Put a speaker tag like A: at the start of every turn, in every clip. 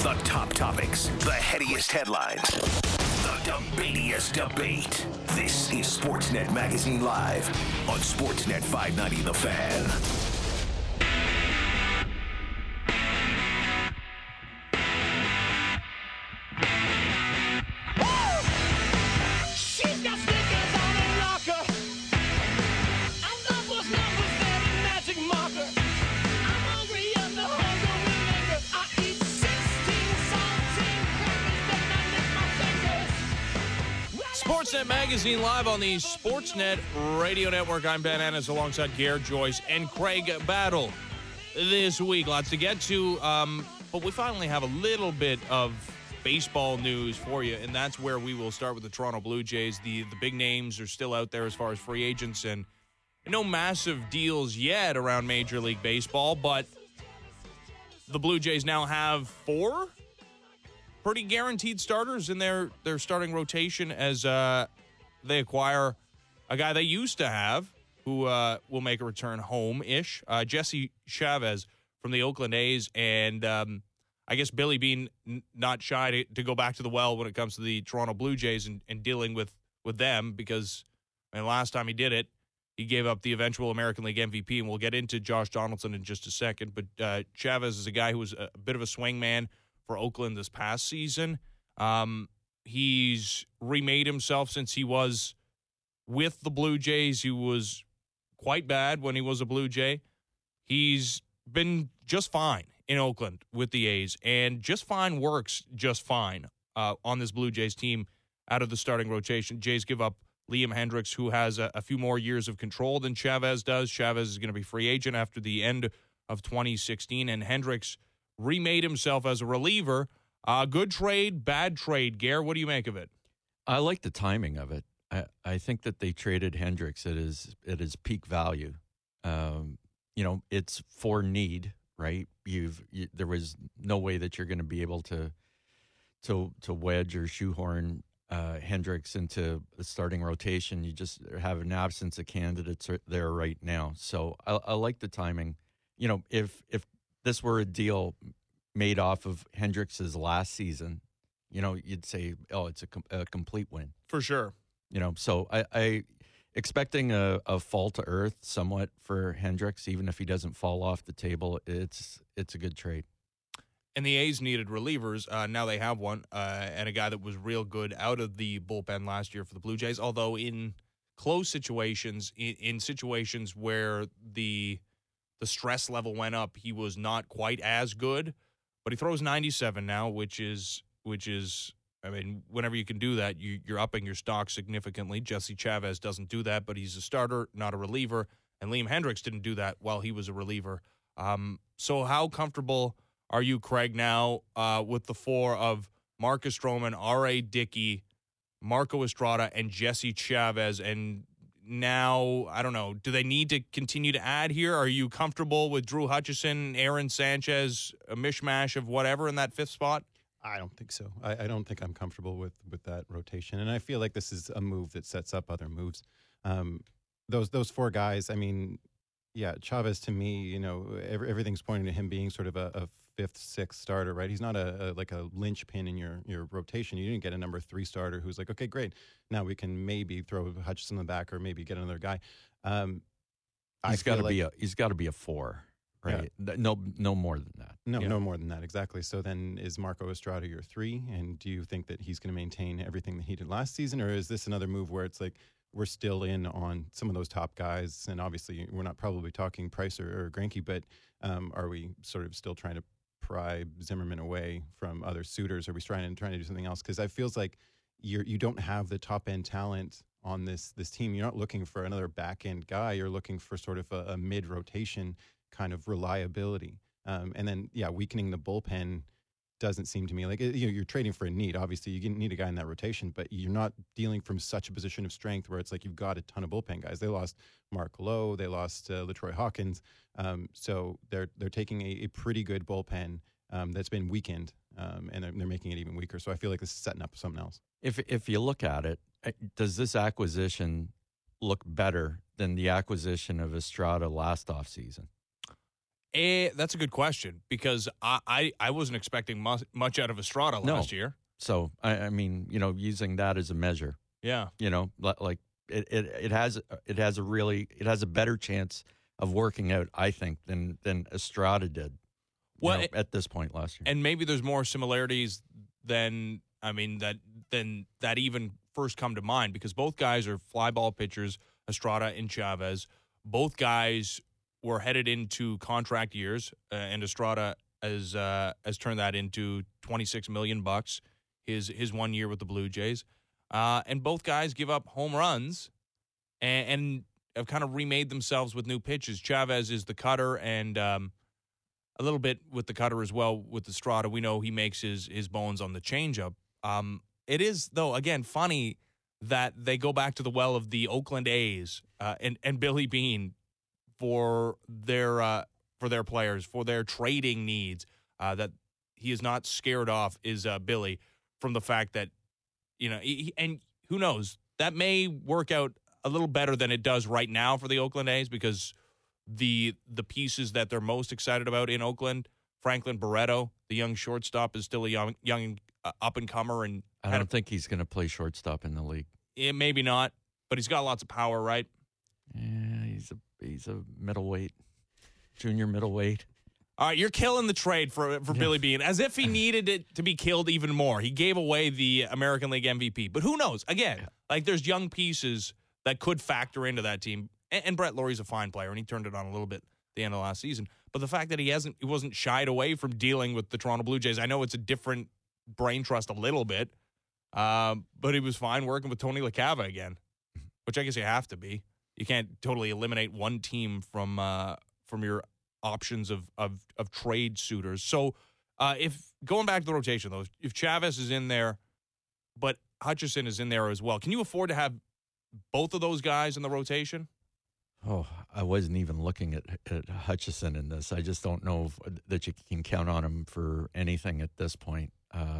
A: The top topics, the headiest headlines, the debatiest debate. This is Sportsnet Magazine Live on Sportsnet 590 The Fan.
B: Sportsnet Magazine Live on the Sportsnet Radio Network. I'm Ben Ennis alongside Garrett Joyce and Craig Battle this week. Lots to get to, but we finally have a little bit of baseball news for you, and that's where we will start with the Toronto Blue Jays. The big names are still out there as far as free agents, and no massive deals yet around Major League Baseball, but the Blue Jays now have 4 pretty guaranteed starters in their starting rotation as they acquire a guy they used to have who will make a return home-ish, Jesse Chavez from the Oakland A's. And I guess Billy being not shy to go back to the well when it comes to the Toronto Blue Jays and dealing with them because last time he did it, he gave up the eventual American League MVP, and we'll get into Josh Donaldson in just a second. But Chavez is a guy who was a bit of a swingman for Oakland this past season. He's remade himself since he was with the Blue Jays. He was quite bad when he was a Blue Jay. He's been just fine in Oakland with the A's, and just fine works just fine on this Blue Jays team out of the starting rotation. Jays give up Liam Hendriks, who has a few more years of control than Chavez does. Chavez is going to be free agent after the end of 2016, and Hendriks remade himself as a reliever. Good trade, bad trade. Gare, what do you make of it?
C: I like the timing of it. I think that they traded Hendriks at his peak value. It's for need, right? There was no way that you're going to be able to wedge or shoehorn Hendriks into the starting rotation. You just have an absence of candidates there right now. So I like the timing. If this were a deal made off of Hendriks' last season, you'd say, oh, it's a complete win.
B: For sure.
C: So I expecting a fall to earth somewhat for Hendriks, even if he doesn't fall off the table, it's a good trade.
B: And the A's needed relievers. Now they have one, and a guy that was real good out of the bullpen last year for the Blue Jays, although in close situations, in situations where the stress level went up, he was not quite as good, but he throws 97 now, which is, whenever you can do that, you're upping your stock significantly. Jesse Chavez doesn't do that, but he's a starter, not a reliever, and Liam Hendriks didn't do that while he was a reliever. So how comfortable are you, Craig, now with the 4 of Marcus Stroman, R.A. Dickey, Marco Estrada, and Jesse Chavez, and now, I don't know, do they need to continue to add here? Are you comfortable with Drew Hutchison, Aaron Sanchez, a mishmash of whatever in that 5th spot?
D: I don't think so. I don't think I'm comfortable with that rotation. And I feel like this is a move that sets up other moves. Those 4 guys, Chavez to me, everything's pointing to him being sort of a 5th, 6th starter, right? He's not a linchpin in your rotation. You didn't get a number 3 starter who's like, okay, great. Now we can maybe throw Hutchison in the back or maybe get another guy.
C: He's got to be a 4, right? Yeah. No more than that.
D: No more than that, exactly. So then is Marco Estrada your 3? And do you think that he's going to maintain everything that he did last season? Or is this another move where it's like, we're still in on some of those top guys, and obviously we're not probably talking Price or Greinke, but are we sort of still trying to pry Zimmerman away from other suitors? Are we trying to do something else? Because it feels like you don't have the top end talent on this team. You're not looking for another back end guy. You're looking for sort of a mid rotation kind of reliability, and then weakening the bullpen doesn't seem to me like you're trading for a need. Obviously, you need a guy in that rotation, but you're not dealing from such a position of strength where it's like you've got a ton of bullpen guys. They lost Mark Lowe, they lost LaTroy Hawkins, so they're taking a pretty good bullpen that's been weakened, and they're making it even weaker. So I feel like this is setting up something else.
C: If you look at it, does this acquisition look better than the acquisition of Estrada last offseason?
B: That's a good question because I wasn't expecting much out of Estrada last year.
C: So I mean, using that as a measure,
B: Yeah.
C: like it has a better chance of working out, I think, than Estrada did.
B: Well,
C: at this point last year,
B: and maybe there's more similarities than that even first come to mind because both guys are fly ball pitchers, Estrada and Chavez. Both guys were headed into contract years, and Estrada has turned that into $26 million his 1 year with the Blue Jays, and both guys give up home runs, and have kind of remade themselves with new pitches. Chavez is the cutter, and a little bit with the cutter as well with Estrada. We know he makes his bones on the changeup. It is, though, again, funny that they go back to the well of the Oakland A's and Billy Beane for their players, for their trading needs, that he is not scared off is Billy from the fact that, and who knows, that may work out a little better than it does right now for the Oakland A's because the pieces that they're most excited about in Oakland, Franklin Barreto, the young shortstop, is still a young up-and-comer. And
C: I don't think he's going to play shortstop in the league.
B: Maybe not, but he's got lots of power, right?
C: Yeah, he's a middleweight, junior middleweight.
B: All right, you're killing the trade for Billy Beane, as if he needed it to be killed even more. He gave away the American League MVP. But who knows? Again, there's young pieces that could factor into that team. And Brett Lawrie's a fine player, and he turned it on a little bit at the end of last season. But the fact that he wasn't shied away from dealing with the Toronto Blue Jays, I know it's a different brain trust a little bit, but he was fine working with Tony LaCava again, which I guess you have to be. You can't totally eliminate one team from your options of trade suitors. So if going back to the rotation, though, if Chavez is in there, but Hutchison is in there as well, can you afford to have both of those guys in the rotation?
C: Oh, I wasn't even looking at Hutchison in this. I just don't know that you can count on him for anything at this point.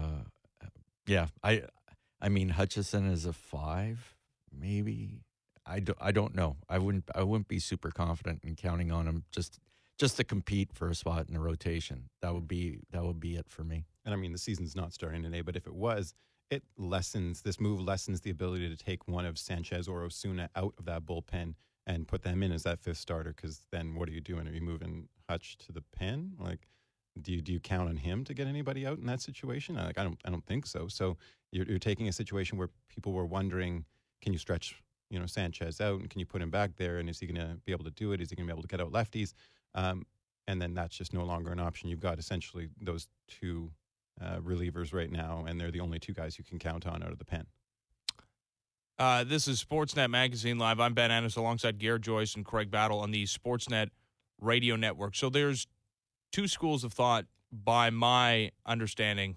C: Yeah, I mean Hutchison is a 5, maybe. I don't know. I wouldn't be super confident in counting on him just to compete for a spot in the rotation. That would be it for me.
D: And I mean the season's not starting today, but if it was, this move lessens the ability to take one of Sanchez or Osuna out of that bullpen and put them in as that fifth starter, because then what are you doing? Are you moving Hutch to the pen? Like, do you count on him to get anybody out in that situation? I don't think so. So you're taking a situation where people were wondering, can you stretch Sanchez out, and can you put him back there, and is he going to be able to do it? Is he going to be able to get out lefties? And then that's just no longer an option. You've got essentially those two relievers right now, and they're the only two guys you can count on out of the pen.
B: This is Sportsnet Magazine Live. I'm Ben Ennis alongside Garrett Joyce and Craig Battle on the Sportsnet Radio Network. So there's two schools of thought, by my understanding,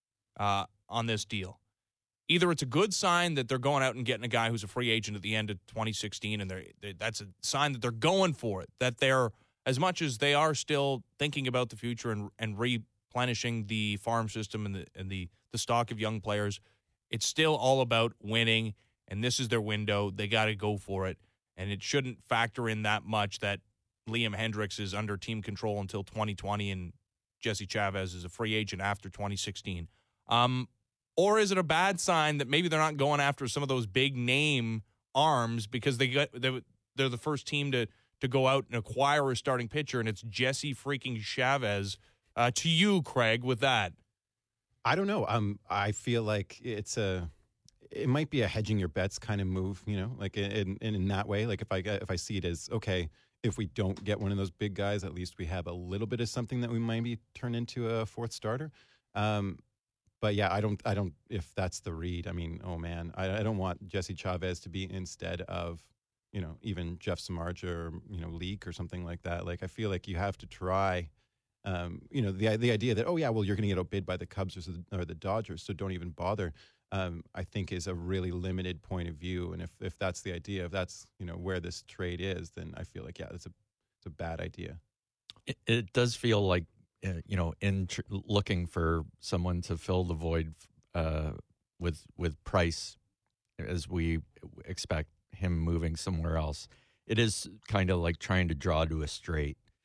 B: on this deal. Either it's a good sign that they're going out and getting a guy who's a free agent at the end of 2016, and that's a sign that they're going for it, that they're, as much as they are still thinking about the future and replenishing the farm system and the stock of young players, it's still all about winning. And this is their window. They got to go for it. And it shouldn't factor in that much that Liam Hendriks is under team control until 2020 and Jesse Chavez is a free agent after 2016. Or is it a bad sign that maybe they're not going after some of those big name arms because they're the first team to go out and acquire a starting pitcher, and it's Jesse freaking Chavez? To you, Craig, with that.
D: I don't know. I feel like it might be a hedging your bets kind of move, like in that way. Like if I see it as, okay, if we don't get one of those big guys, at least we have a little bit of something that we maybe turn into a fourth starter. But yeah, I don't, if that's the read, I mean, oh man, I don't want Jesse Chavez to be instead of, even Jeff Samardzija or, Leak or something like that. Like, I feel like you have to try, the idea that, oh yeah, well, you're going to get outbid by the Cubs or the Dodgers, so don't even bother. I think is a really limited point of view. And if that's the idea, if that's, where this trade is, then I feel like, yeah, it's a bad idea.
C: It does feel like, looking for someone to fill the void with Price, as we expect him moving somewhere else, it is kind of like trying to draw to a straight.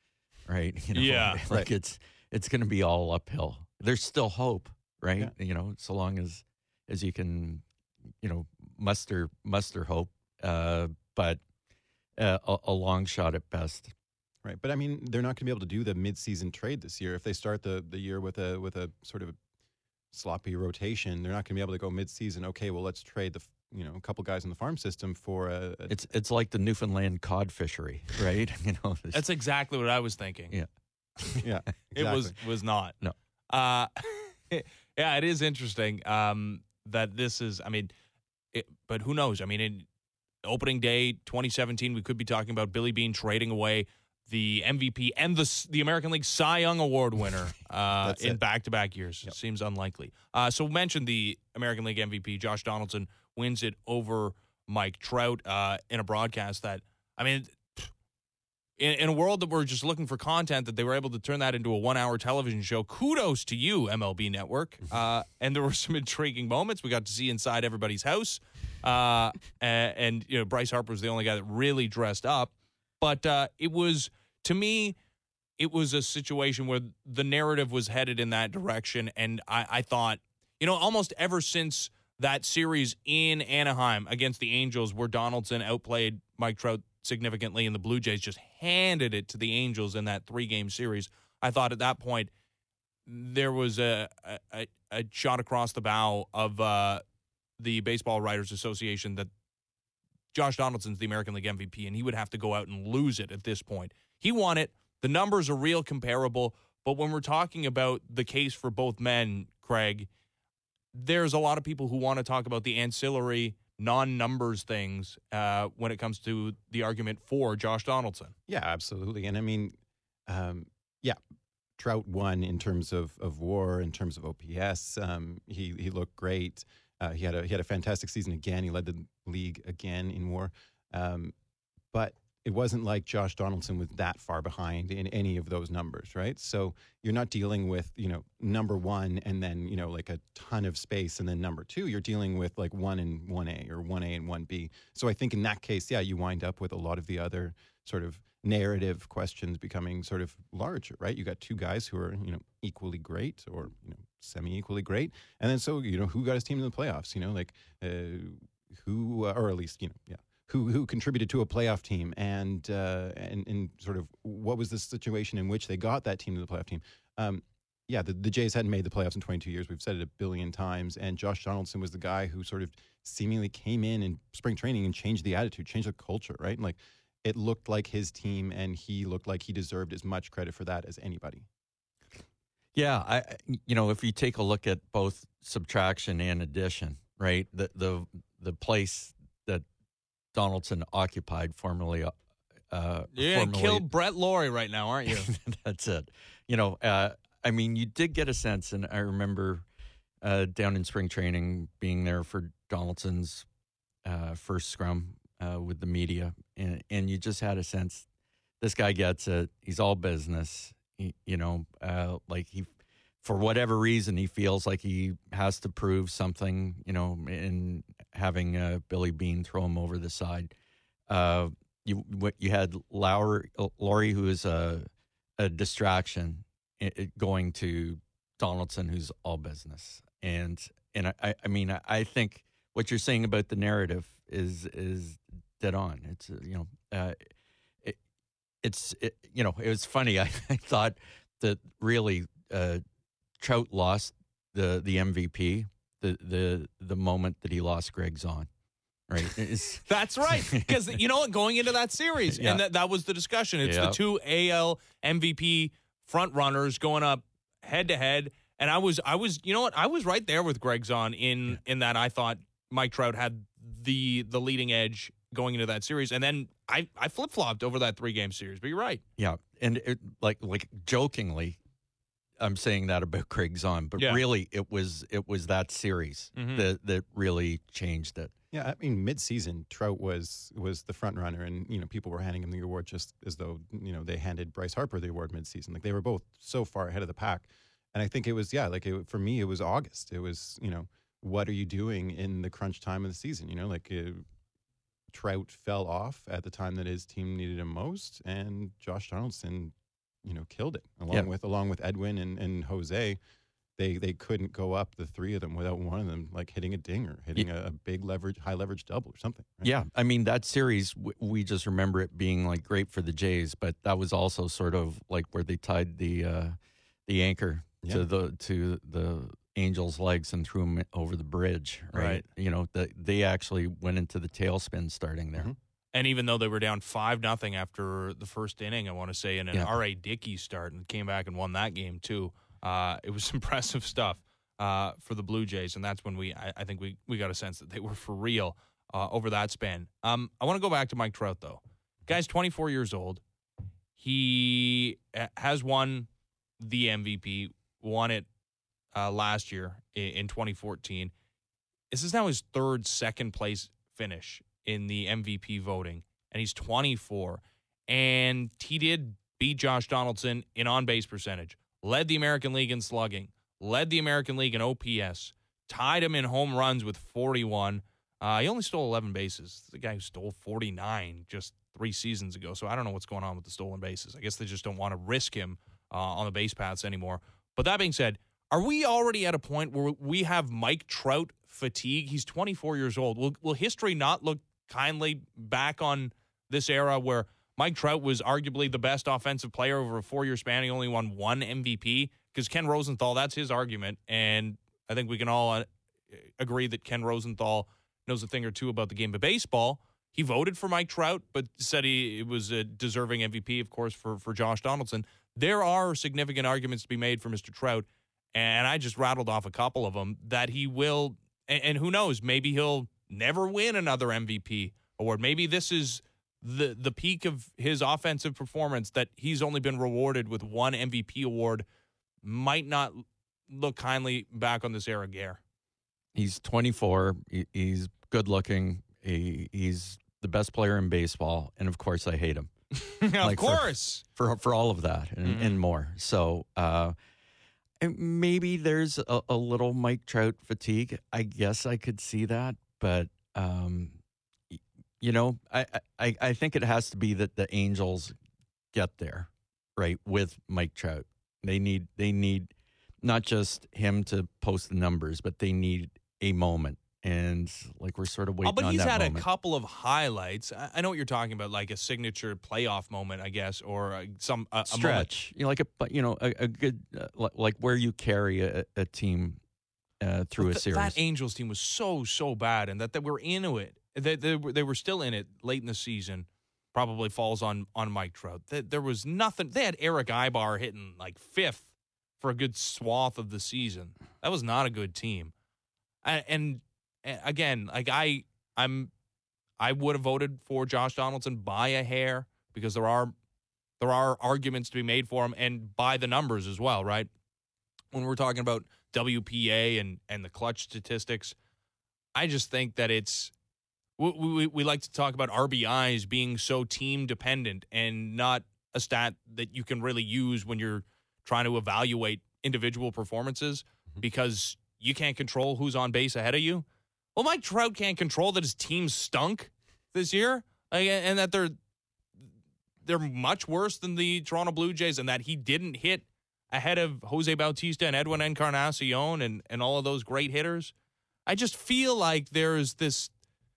C: right?
B: Yeah.
C: Like it's going to be all uphill. There's still hope, right?
D: Yeah.
C: So long as you can, muster hope, but a long shot at best.
D: Right, but I mean, they're not going to be able to do the mid-season trade this year if they start the year with a sort of sloppy rotation. They're not going to be able to go mid-season. Okay, well, let's trade a couple guys in the farm system for a
C: It's like the Newfoundland cod fishery, right?
B: That's exactly what I was thinking.
C: Yeah.
D: yeah.
B: It was not.
C: No.
B: Yeah, it is interesting that this is. I mean, but who knows? I mean, in opening day 2017, we could be talking about Billy Beane trading away the MVP and the American League Cy Young Award winner in back-to-back years.
D: Yep.
B: Seems unlikely. So we mentioned the American League MVP, Josh Donaldson, wins it over Mike Trout in a broadcast that, I mean, in a world that we're just looking for content, that they were able to turn that into a 1-hour television show. Kudos to you, MLB Network. And there were some intriguing moments. We got to see inside everybody's house. And Bryce Harper was the only guy that really dressed up. But it was, to me, it was a situation where the narrative was headed in that direction. And I thought, almost ever since that series in Anaheim against the Angels, where Donaldson outplayed Mike Trout significantly and the Blue Jays just handed it to the Angels in that 3-game series, I thought at that point there was a shot across the bow of the Baseball Writers Association that Josh Donaldson's the American League MVP, and he would have to go out and lose it at this point. He won it. The numbers are real comparable, but when we're talking about the case for both men, Craig, there's a lot of people who want to talk about the ancillary non-numbers things when it comes to the argument for Josh Donaldson.
D: Yeah, absolutely. And I mean, Trout won in terms of WAR, in terms of OPS. He looked great. He had a fantastic season again. He led the league again in WAR. But it wasn't like Josh Donaldson was that far behind in any of those numbers, right? So you're not dealing with, number one and then, like a ton of space and then number two. You're dealing with like 1 and 1A or 1A and 1B. So I think in that case, you wind up with a lot of the other sort of narrative questions becoming sort of larger, right? You got two guys who are, equally great or, semi-equally great. And then so, who got his team in the playoffs, who, or at least, who contributed to a playoff team and sort of what was the situation in which they got that team to the playoff team. The Jays hadn't made the playoffs in 22 years. We've said it a billion times. And Josh Donaldson was the guy who sort of seemingly came in spring training and changed the attitude, changed the culture, right? And like it looked like his team and he looked like he deserved as much credit for that as anybody.
C: Yeah, if you take a look at both subtraction and addition, right? The place that Donaldson occupied formerly.
B: Kill Brett Laurie right now, aren't you?
C: That's it. I mean, you did get a sense, and I remember down in spring training being there for Donaldson's first scrum with the media, and you just had a sense this guy gets it. He's all business. Like he, for whatever reason, he feels like he has to prove something, in having Billy Beane throw him over the side. You had Laurie, who is a distraction, going to Donaldson, who's all business. And I mean, I think what you're saying about the narrative is dead on. It was funny. I thought that really Trout lost the MVP the moment that he lost Greg Zahn. Right.
B: That's right. Because going into that series, and that was the discussion. It's the two AL MVP front runners going up head to head. And I was I was right there with Greg Zahn in that I thought Mike Trout had the leading edge going into that series. And then I flip-flopped over that 3-game series, but you're right.
C: Yeah. And like jokingly, I'm saying that about Greg Zahn, but really it was that series that really changed it.
D: Yeah, I mean, mid-season, Trout was the front runner, and people were handing him the award just as though they handed Bryce Harper the award mid-season. Like they were both so far ahead of the pack, and I think it was for me it was August. It was what are you doing in the crunch time of the season? Trout fell off at the time that his team needed him most, and Josh Donaldson killed it along with Edwin and Jose. They couldn't go up, the three of them, without one of them like hitting a dinger, hitting a big high leverage double or something. Right?
C: Yeah, I mean that series, we just remember it being like great for the Jays, but that was also sort of like where they tied the anchor to the Angels' legs and threw them over the bridge. Right. They actually went into the tailspin starting there.
D: Mm-hmm.
B: And even though they were down 5-0 after the first inning, I want to say, in an R.A. Dickey start, and came back and won that game too. It was impressive stuff for the Blue Jays, and that's when I think we got a sense that they were for real over that span. I want to go back to Mike Trout, though. Guy's 24 years old. He has won the MVP, won it last year in 2014. This is now his third second-place finish in the MVP voting, and he's 24. And he did beat Josh Donaldson in on-base percentage, led the American League in slugging, led the American League in OPS, tied him in home runs with 41. He only stole 11 bases. The guy who stole 49 just 3 seasons ago, so I don't know what's going on with the stolen bases. I guess they just don't want to risk him on the base paths anymore. But that being said, are we already at a point where we have Mike Trout fatigue? He's 24 years old. Will history not look kindly back on this era where Mike Trout was arguably the best offensive player over a 4-year span? He only won 1 MVP because Ken Rosenthal, that's his argument. And I think we can all agree that Ken Rosenthal knows a thing or two about the game of baseball. He voted for Mike Trout, but said it was a deserving MVP, of course, for Josh Donaldson. There are significant arguments to be made for Mr. Trout, and I just rattled off a couple of them that he will, and who knows, maybe he'll never win another MVP award. Maybe this is the peak of his offensive performance, that he's only been rewarded with 1 MVP award. Might not look kindly back on this era, Gare.
C: He's 24. He's good looking. He's the best player in baseball, and of course I hate him.
B: Of course.
C: For all of that and more. So and maybe there's a little Mike Trout fatigue. I guess I could see that, but I think it has to be that the Angels get there, right, with Mike Trout. They need not just him to post the numbers, but they need a moment. And like we're sort of waiting on that moment.
B: But he's had a couple of highlights. I know what you're talking about, like a signature playoff moment, I guess, or a
C: stretch. A good like where you carry a team through a series.
B: That Angels team was so bad, and that they were into it. They were still in it late in the season. Probably falls on Mike Trout. There was nothing. They had Eric Ibar hitting like 5th for a good swath of the season. That was not a good team. And again, like I would have voted for Josh Donaldson by a hair, because there are arguments to be made for him, and by the numbers as well, right? When we're talking about WPA and the clutch statistics, I just think that it's we like to talk about RBIs being so team dependent and not a stat that you can really use when you're trying to evaluate individual performances, because you can't control who's on base ahead of you. Well, Mike Trout can't control that his team stunk this year, and that they're much worse than the Toronto Blue Jays, and that he didn't hit ahead of Jose Bautista and Edwin Encarnacion and all of those great hitters. I just feel like there's this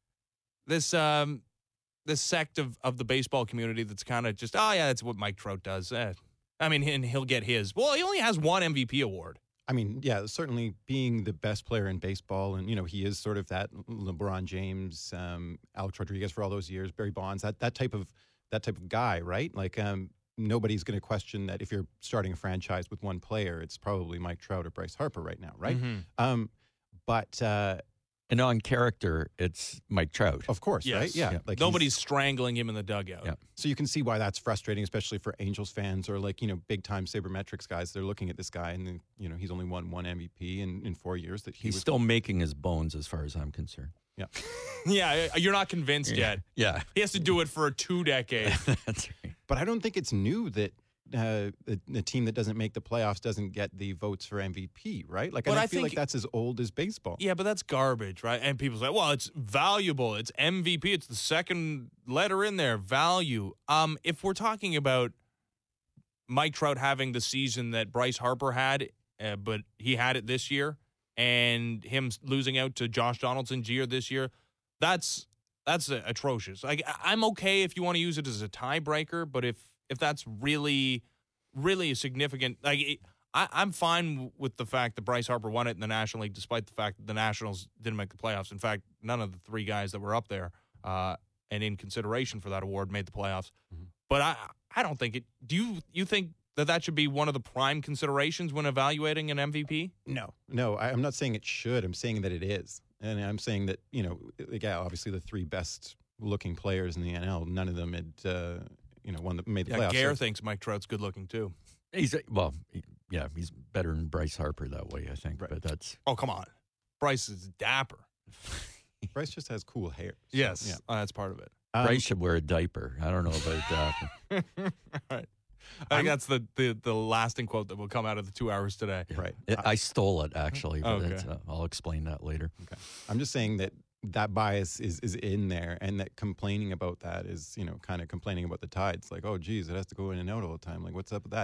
B: sect of the baseball community that's kind of just, oh yeah, that's what Mike Trout does. I mean, and he'll get his. Well, he only has 1 MVP award.
D: I mean, yeah, certainly being the best player in baseball, and he is sort of that LeBron James, Alex Rodriguez for all those years, Barry Bonds, that type of guy, right? Like nobody's going to question that if you're starting a franchise with 1 player, it's probably Mike Trout or Bryce Harper right now, right?
C: Mm-hmm. And on character, it's Mike Trout.
D: Of course,
B: yes.
D: Right? Yeah.
B: Like nobody's strangling him in the dugout.
C: Yeah.
D: So you can see why that's frustrating, especially for Angels fans or big-time sabermetrics guys. They're looking at this guy and, he's only won 1 MVP in 4 years.
C: He's still making his bones as far as I'm concerned.
D: Yeah.
B: Yeah, you're not convinced yet.
C: Yeah.
B: He has to do it for 2 decades.
C: That's right.
D: But I don't think it's new that the team that doesn't make the playoffs doesn't get the votes for MVP, right? Like, I feel like that's as old as baseball.
B: Yeah, but that's garbage, right? And people say, well, it's valuable. It's MVP. It's the second letter in there, value. If we're talking about Mike Trout having the season that Bryce Harper had, but he had it this year, and him losing out to Josh Donaldson Jr. this year, that's atrocious. Like, I'm okay if you want to use it as a tiebreaker, but if that's really, really a significant, I'm fine with the fact that Bryce Harper won it in the National League, despite the fact that the Nationals didn't make the playoffs. In fact, none of the three guys that were up there and in consideration for that award made the playoffs. Mm-hmm. But I don't think it. Do you think that should be one of the prime considerations when evaluating an MVP?
D: No, I'm not saying it should. I'm saying that it is. And I'm saying that, obviously the three best looking players in the NL, none of them had, one that made the playoffs.
B: Gare thinks Mike Trout's good looking too.
C: He's better than Bryce Harper that way, I think. Right. But that's.
B: Oh, come on. Bryce is dapper.
D: Bryce just has cool hair. So,
B: yes, yeah. That's part of it.
C: Bryce should wear a diaper. I don't know about that.
B: All right. I think that's the lasting quote that will come out of the 2 hours today.
D: Right.
C: I stole it, actually. But okay. I'll explain that later.
D: Okay. I'm just saying that bias is in there, and that complaining about that is, kind of complaining about the Tides. Like, oh, geez, it has to go in and out all the time. Like, what's up with that?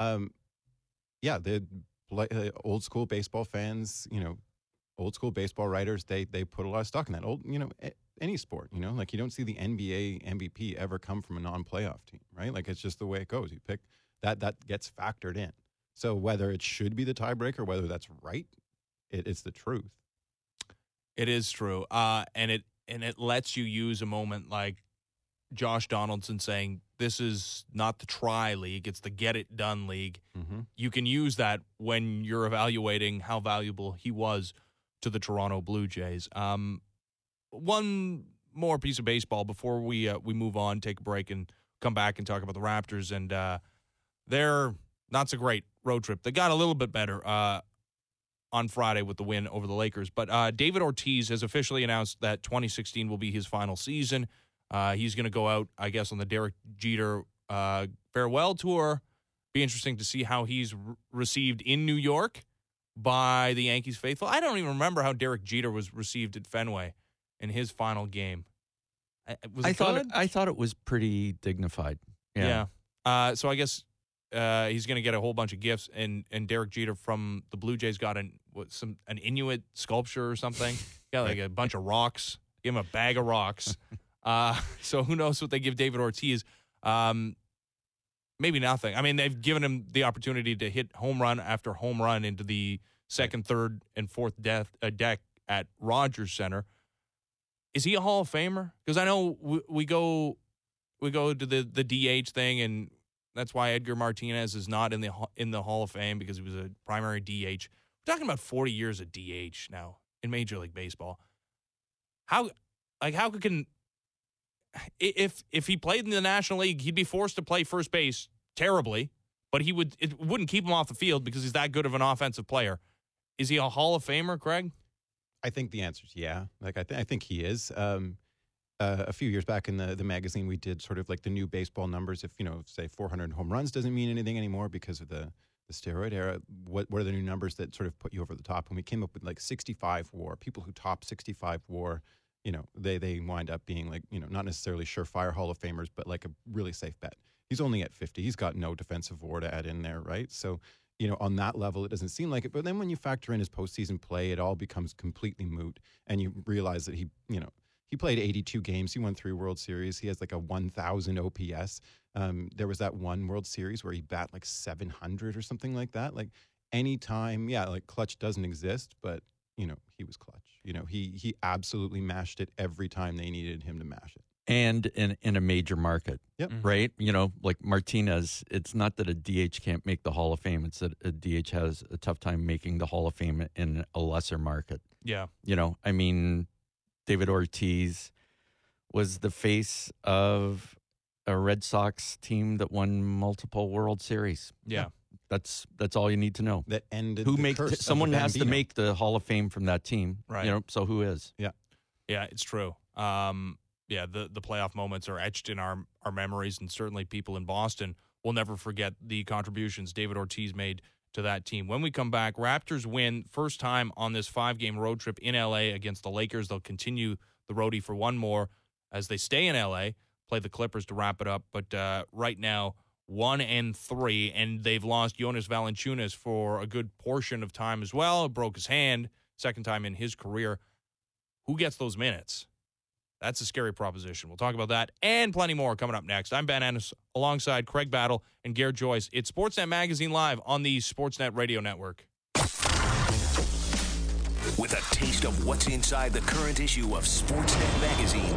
D: The old school baseball fans, old school baseball writers, they put a lot of stock in that. Any sport, like you don't see the NBA MVP ever come from a non-playoff team, right? Like it's just the way it goes. You pick that gets factored in. So whether it should be the tiebreaker, whether that's right, it's the truth.
B: It is true, and it lets you use a moment like Josh Donaldson saying, "This is not the try league; it's the get it done league." Mm-hmm. You can use that when you're evaluating how valuable he was to the Toronto Blue Jays. One more piece of baseball before we move on, take a break, and come back and talk about the Raptors and their not so great road trip. They got a little bit better on Friday with the win over the Lakers. But David Ortiz has officially announced that 2016 will be his final season. He's going to go out, I guess, on the Derek Jeter farewell tour. Be interesting to see how he's received in New York by the Yankees faithful. I don't even remember how Derek Jeter was received at Fenway in his final game. I
C: thought it was pretty dignified. Yeah.
B: So I guess he's going to get a whole bunch of gifts, and Derek Jeter from the Blue Jays got an Inuit sculpture or something. Got like a bunch of rocks. Give him a bag of rocks. So who knows what they give David Ortiz? Maybe nothing. I mean, they've given him the opportunity to hit home run after home run into the second, third, and fourth deck at Rogers Center. Is he a Hall of Famer? Because I know we go to the DH thing, and that's why Edgar Martinez is not in the Hall of Fame, because he was a primary DH. We're talking about 40 years of DH now in Major League Baseball. If he played in the National League, he'd be forced to play first base terribly, but it wouldn't keep him off the field because he's that good of an offensive player. Is he a Hall of Famer, Craig?
D: I think the answer is yeah. Like I think he is. A few years back in the magazine, we did sort of like the new baseball numbers. If say 400 home runs doesn't mean anything anymore because of the steroid era, what are the new numbers that sort of put you over the top? And we came up with like 65 WAR. People who top 65 WAR, they wind up being like not necessarily surefire Hall of Famers, but like a really safe bet. He's only at 50. He's got no defensive WAR to add in there, right? So. On that level, it doesn't seem like it. But then when you factor in his postseason play, it all becomes completely moot. And you realize that he played 82 games. He won 3 World Series. He has like a 1,000 OPS. There was that one World Series where he bat like 700 or something like that. Like anytime, like clutch doesn't exist, but, he was clutch. He absolutely mashed it every time they needed him to mash it.
C: And in a major market,
D: yep.
C: Right? Like Martinez, it's not that a DH can't make the Hall of Fame. It's that a DH has a tough time making the Hall of Fame in a lesser market.
B: Yeah.
C: I mean, David Ortiz was the face of a Red Sox team that won multiple World Series.
B: Yeah.
C: That's all you need to know.
D: That ended
C: someone has to make the Hall of Fame from that team.
B: Right.
C: So who is?
D: Yeah.
B: Yeah, it's true. The playoff moments are etched in our memories, and certainly people in Boston will never forget the contributions David Ortiz made to that team. When we come back, Raptors win first time on this 5-game road trip in L.A. against the Lakers. They'll continue the roadie for one more as they stay in L.A., play the Clippers to wrap it up. But right now, 1-3, and they've lost Jonas Valanciunas for a good portion of time as well. Broke his hand, second time in his career. Who gets those minutes? That's a scary proposition. We'll talk about that and plenty more coming up next. I'm Ben Ennis alongside Craig Battle and Garrett Joyce. It's Sportsnet Magazine Live on the Sportsnet Radio Network.
A: With a taste of what's inside the current issue of Sportsnet Magazine.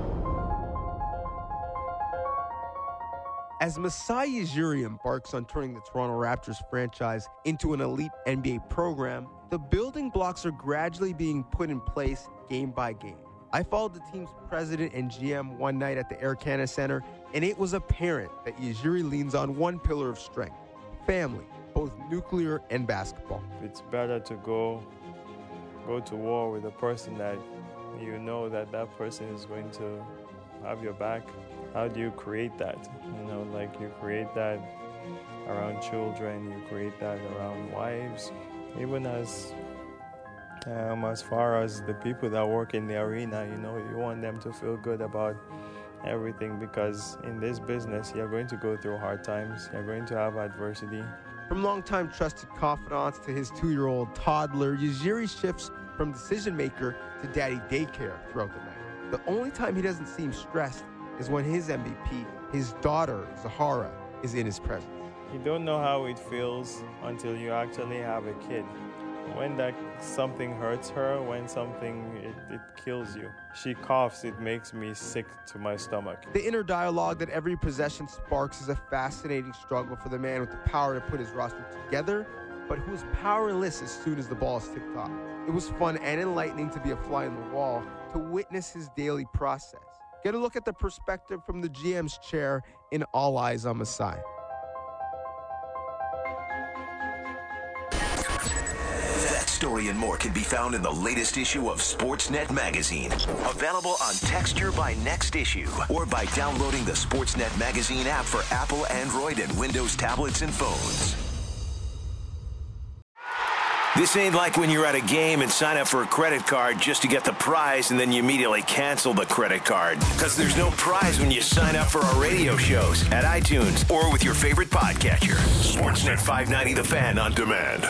E: As Masai Ujiri embarks on turning the Toronto Raptors franchise into an elite NBA program, the building blocks are gradually being put in place game by game. I followed the team's president and GM one night at the Air Canada Center, and it was apparent that Ujiri leans on one pillar of strength: family, both nuclear and basketball.
F: It's better to go to war with a person that you know that person is going to have your back. How do you create that? You create that around children, you create that around wives, even as far as the people that work in the arena. You want them to feel good about everything, because in this business, you're going to go through hard times, you're going to have adversity.
E: From longtime trusted confidants to his 2-year-old toddler, Ujiri shifts from decision maker to daddy daycare throughout the night. The only time he doesn't seem stressed is when his MVP, his daughter, Zahara, is in his presence.
F: You don't know how it feels until you actually have a kid. When something hurts her, when it kills you. She coughs, it makes me sick to my stomach.
E: The inner dialogue that every possession sparks is a fascinating struggle for the man with the power to put his roster together, but who is powerless as soon as the ball is tipped off. It was fun and enlightening to be a fly on the wall, to witness his daily process. Get a look at the perspective from the GM's chair in All Eyes on Masai.
A: That story and more can be found in the latest issue of Sportsnet Magazine. Available on Texture by next issue or by downloading the Sportsnet Magazine app for Apple, Android, and Windows tablets and phones. This ain't like when you're at a game and sign up for a credit card just to get the prize and then you immediately cancel the credit card. Because there's no prize when you sign up for our radio shows at iTunes or with your favorite podcatcher. Sportsnet 590 The Fan on demand.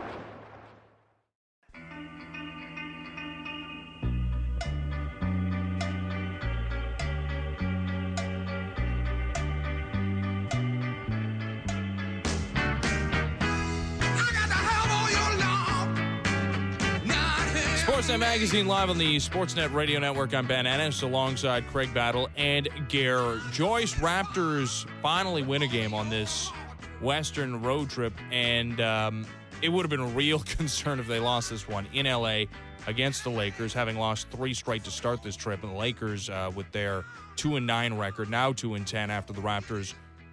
B: Sportsnet Magazine Live on the Sportsnet Radio Network. I'm Ben Ennis alongside Craig Battle and Garrett Joyce. Raptors finally win a game on this Western road trip, and it would have been a real concern if they lost this one in L.A. against the Lakers, having lost 3 straight to start this trip. And the Lakers, with their 2-9 record, now 2-10 after the Raptors'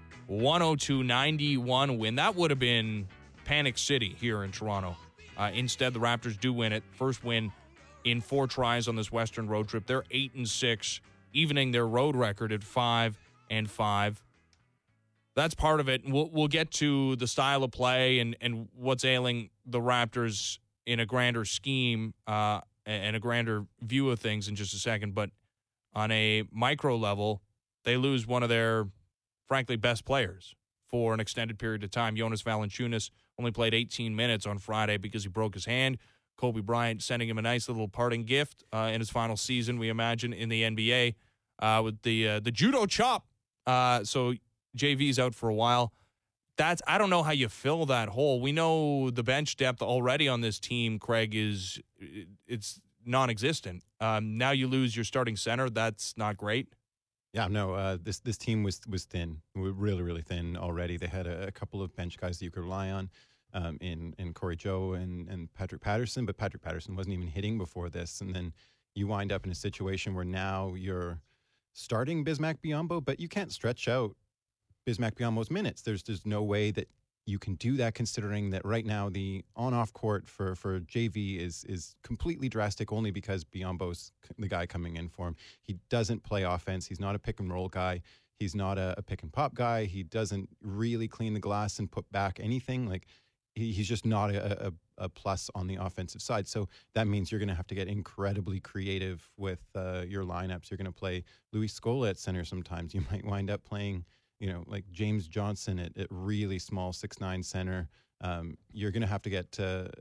B: 102-91 win. That would have been Panic City here in Toronto. Instead, the Raptors do win it. First win in 4 tries on this Western road trip. They're 8-6, evening their road record at 5-5. That's part of it. We'll get to the style of play and what's ailing the Raptors in a grander scheme and a grander view of things in just a second. But on a micro level, they lose one of their, frankly, best players for an extended period of time. Jonas Valanciunas only played 18 minutes on Friday because he broke his hand. Kobe Bryant sending him a nice little parting gift in his final season, we imagine, in the NBA with the judo chop. So JV's out for a while. I don't know how you fill that hole. We know the bench depth already on this team, Craig, it's non-existent. Now you lose your starting center. That's not great.
D: Yeah, no, this team was thin, really, really thin already. They had a couple of bench guys that you could rely on in Corey Joe and Patrick Patterson, but Patrick Patterson wasn't even hitting before this. And then you wind up in a situation where now you're starting Bismack Biyombo, but you can't stretch out Bismack Biyombo's minutes. There's no way that you can do that, considering that right now the on-off court for JV is completely drastic only because Biyombo's the guy coming in for him. He doesn't play offense. He's not a pick-and-roll guy. He's not a pick-and-pop guy. He doesn't really clean the glass and put back anything. Like, he's just not a plus on the offensive side. So that means you're going to have to get incredibly creative with your lineups. You're going to play Luis Scola at center sometimes. You might wind up playing like James Johnson at really small 6'9" center. You're going to have to get,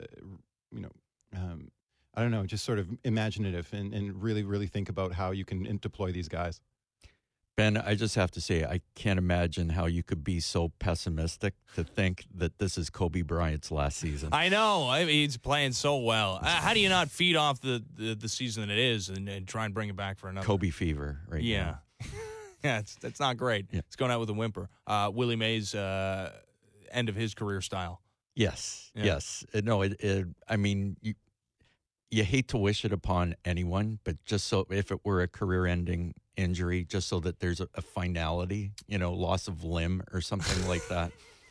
D: I don't know, just sort of imaginative and really, really think about how you can deploy these guys.
C: Ben, I just have to say, I can't imagine how you could be so pessimistic to think that this is Kobe Bryant's last season.
B: I know. I mean, he's playing so well. How do you not feed off the season that it is and try and bring it back for another?
C: Kobe fever right now.
B: Yeah, it's not great.
C: Yeah.
B: It's going out with a whimper. Willie Mays, end of his career style.
C: Yes,
B: Yeah.
C: yes. No, I mean, you hate to wish it upon anyone, but just so if it were a career-ending injury, just so that there's a finality, loss of limb or something like that.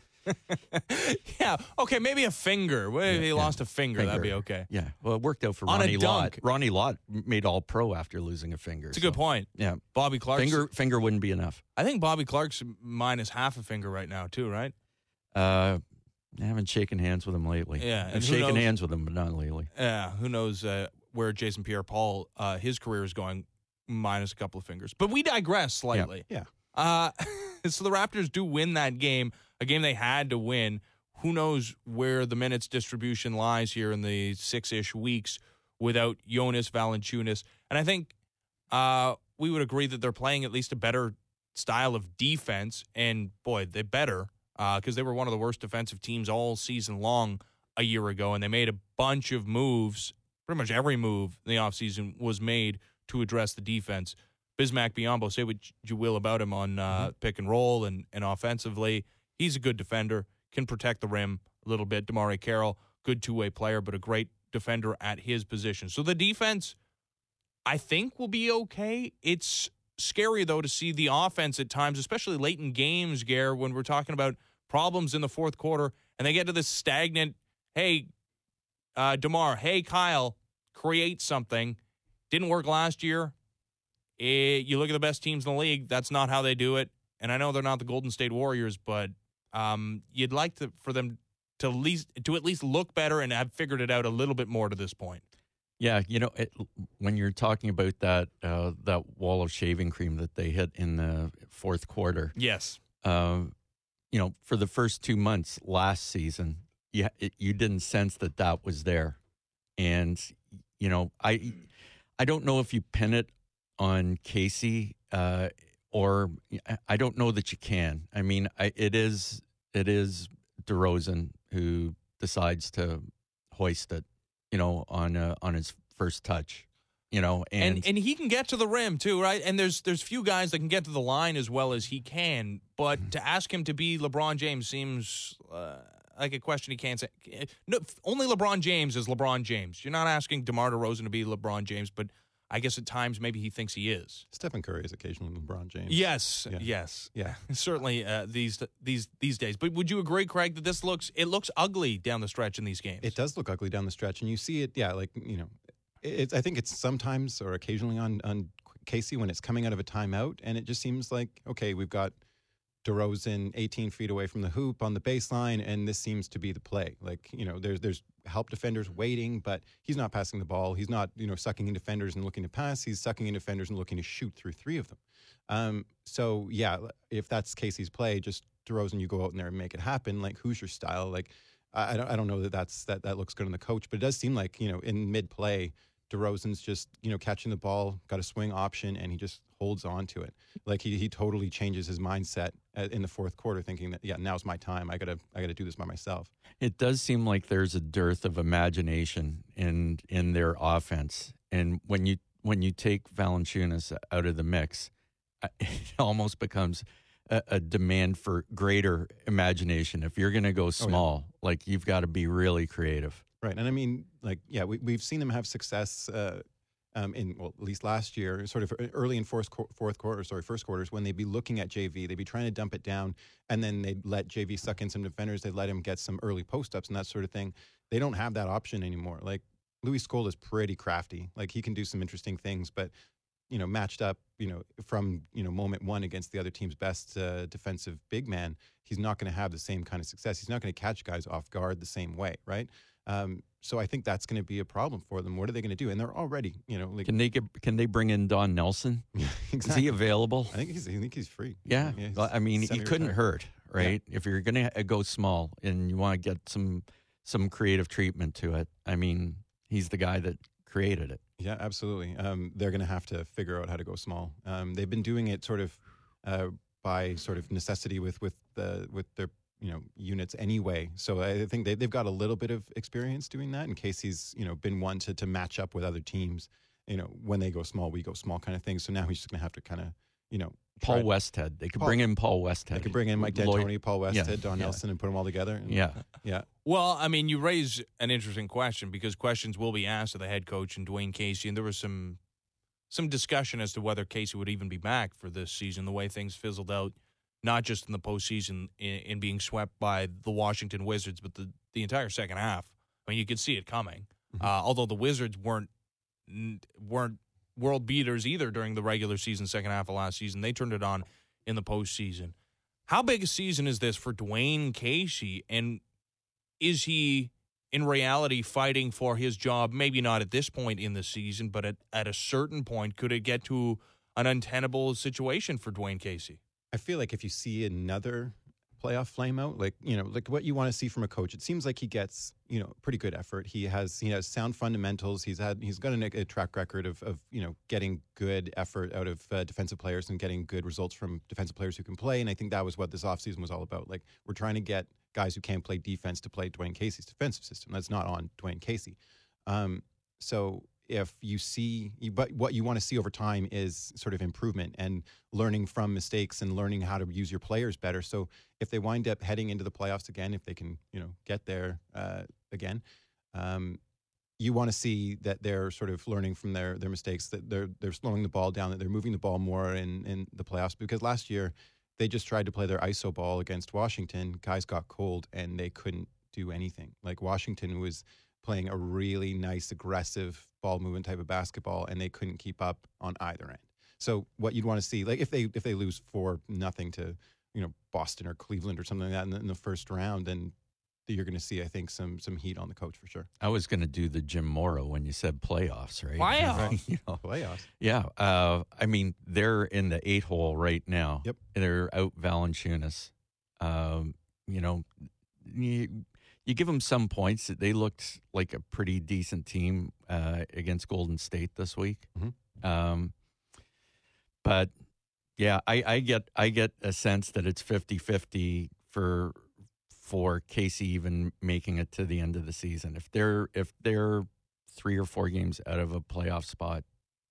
B: Yeah, okay, maybe a finger. Well, he lost a finger. That'd be okay.
C: Yeah, well, it worked out for
B: On a
C: Ronnie Lott.
B: dunk.
C: Ronnie Lott made All-Pro after losing a finger.
B: It's a good point.
C: Yeah,
B: Bobby Clark's
C: finger wouldn't be enough.
B: I think Bobby Clark's minus half a finger right now too, right?
C: I haven't shaken hands with him lately.
B: Yeah, and
C: I've
B: who
C: shaken
B: knows-
C: hands with him, but not lately.
B: Yeah, who knows where Jason Pierre-Paul, his career is going minus a couple of fingers. But we digress slightly.
D: Yeah.
B: So the Raptors do win that game, a game they had to win. Who knows where the minutes distribution lies here in the 6-ish weeks without Jonas Valanciunas. And I think we would agree that they're playing at least a better style of defense. And, boy, they better because they were one of the worst defensive teams all season long a year ago. And they made a bunch of moves. Pretty much every move in the offseason was made to address the defense. Bismack Biyombo, say what you will about him on pick and roll and offensively. He's a good defender, can protect the rim a little bit. DeMare Carroll, good two-way player, but a great defender at his position. So the defense, I think, will be okay. It's scary, though, to see the offense at times, especially late in games, Gare, when we're talking about problems in the fourth quarter, and they get to this stagnant, hey, DeMar, hey, Kyle, create something. Didn't work last year. You look at the best teams in the league, that's not how they do it. And I know they're not the Golden State Warriors, but you'd like for them to at least look better and have figured it out a little bit more to this point.
C: Yeah, when you're talking about that wall of shaving cream that they hit in the fourth quarter.
B: Yes.
C: For the first 2 months last season, you didn't sense that was there. And, I don't know if you pin it on Casey or I don't know that you can. I mean, it is DeRozan who decides to hoist it, on his first touch, and
B: he can get to the rim too, right? And there's few guys that can get to the line as well as he can, but to ask him to be LeBron James seems like a question he can't say. No, only LeBron James is LeBron James. You're not asking DeMar DeRozan to be LeBron James, but I guess at times maybe he thinks he is.
D: Stephen Curry is occasionally LeBron James.
B: Yes,
D: Yeah.
B: yes,
D: Yeah.
B: certainly these days. But would you agree, Craig, that this looks ugly down the stretch in these games?
D: It does look ugly down the stretch, and you see it. Yeah, I think it's sometimes or occasionally on Casey when it's coming out of a timeout, and it just seems like okay, we've got DeRozan 18 feet away from the hoop on the baseline, and this seems to be the play. There's help defenders waiting, but he's not passing the ball. He's not, sucking in defenders and looking to pass. He's sucking in defenders and looking to shoot through three of them. So, yeah, if that's Casey's play, just DeRozan, you go out in there and make it happen. Like, who's your style? I don't know that looks good on the coach, but it does seem like, in mid-play, DeRozan's just, catching the ball, got a swing option, and he just holds on to it. Like he totally changes his mindset in the fourth quarter, thinking that now's my time. I gotta do this by myself. It
C: does seem like there's a dearth of imagination in their offense, and when you take Valanciunas out of the mix, it almost becomes a demand for greater imagination. If you're going to go small, you've got to be really creative.
D: Right, and I mean, we've seen them have success at least last year, sort of early in first quarters, when they'd be looking at JV, they'd be trying to dump it down, and then they'd let JV suck in some defenders, they'd let him get some early post-ups and that sort of thing. They don't have that option anymore. Louis Scola is pretty crafty. He can do some interesting things, but, matched up, from, moment one against the other team's best defensive big man, he's not going to have the same kind of success. He's not going to catch guys off guard the same way, right? So I think that's going to be a problem for them. What are they going to do? And they're already, like
C: Can they bring in Don Nelson?
D: exactly.
C: Is he available?
D: I think he's free.
C: Yeah. Well, I mean, he couldn't
D: semi-retired.
C: hurt, right? If you're going to go small and you want to get some creative treatment to it, I mean, he's the guy that created it.
D: Yeah, absolutely. They're going to have to figure out how to go small. They've been doing it sort of by sort of necessity with their units anyway. So I think they've got a little bit of experience doing that. And Casey's been one to match up with other teams. When they go small, we go small kind of thing. So now he's just going to have to kind of
C: Paul Westhead. They could bring in Paul Westhead.
D: They could bring in Mike D'Antoni, Paul Westhead, Don
C: Yeah.
D: Nelson, and put them all together. And,
C: Yeah.
B: Well, I mean, you raise an interesting question because questions will be asked of the head coach and Dwayne Casey, and there was some discussion as to whether Casey would even be back for this season, the way things fizzled out, not just in the postseason in being swept by the Washington Wizards, but the entire second half. I mean, you could see it coming. Although the Wizards weren't world beaters either during the regular season, second half of last season. They turned it on in the postseason. How big a season is this for Dwayne Casey? And is he, in reality, fighting for his job? Maybe not at this point in the season, but at a certain point, could it get to an untenable situation for Dwayne Casey?
D: I feel like if you see another playoff flameout, like what you want to see from a coach, it seems like he gets pretty good effort. He has sound fundamentals. He's got a track record of getting good effort out of defensive players and getting good results from defensive players who can play. And I think that was what this offseason was all about. Like, we're trying to get guys who can't play defense to play Dwayne Casey's defensive system. That's not on Dwayne Casey. So if you see, but what you want to see over time is sort of improvement and learning from mistakes and learning how to use your players better. So if they wind up heading into the playoffs again, if they can, get there again, you want to see that they're sort of learning from their mistakes, that they're slowing the ball down, that they're moving the ball more in the playoffs. Because last year they just tried to play their ISO ball against Washington. Guys got cold and they couldn't do anything. Like, Washington was playing a really nice, aggressive ball movement type of basketball, and they couldn't keep up on either end. So what you'd want to see, like if they lose 4-0 to Boston or Cleveland or something like that in the first round, then you're going to see, I think, some heat on the coach for sure.
C: I was going to do the Jim Morrow when you said playoffs, right?
B: Playoffs?
D: Playoffs.
C: Yeah. I mean, they're in the 8-hole right now.
D: Yep.
C: They're out Valanciunas. You give them some points. They looked like a pretty decent team against Golden State this week.
D: Mm-hmm.
C: But yeah, I get a sense that it's 50-50 for Casey even making it to the end of the season. If they're 3 or 4 games out of a playoff spot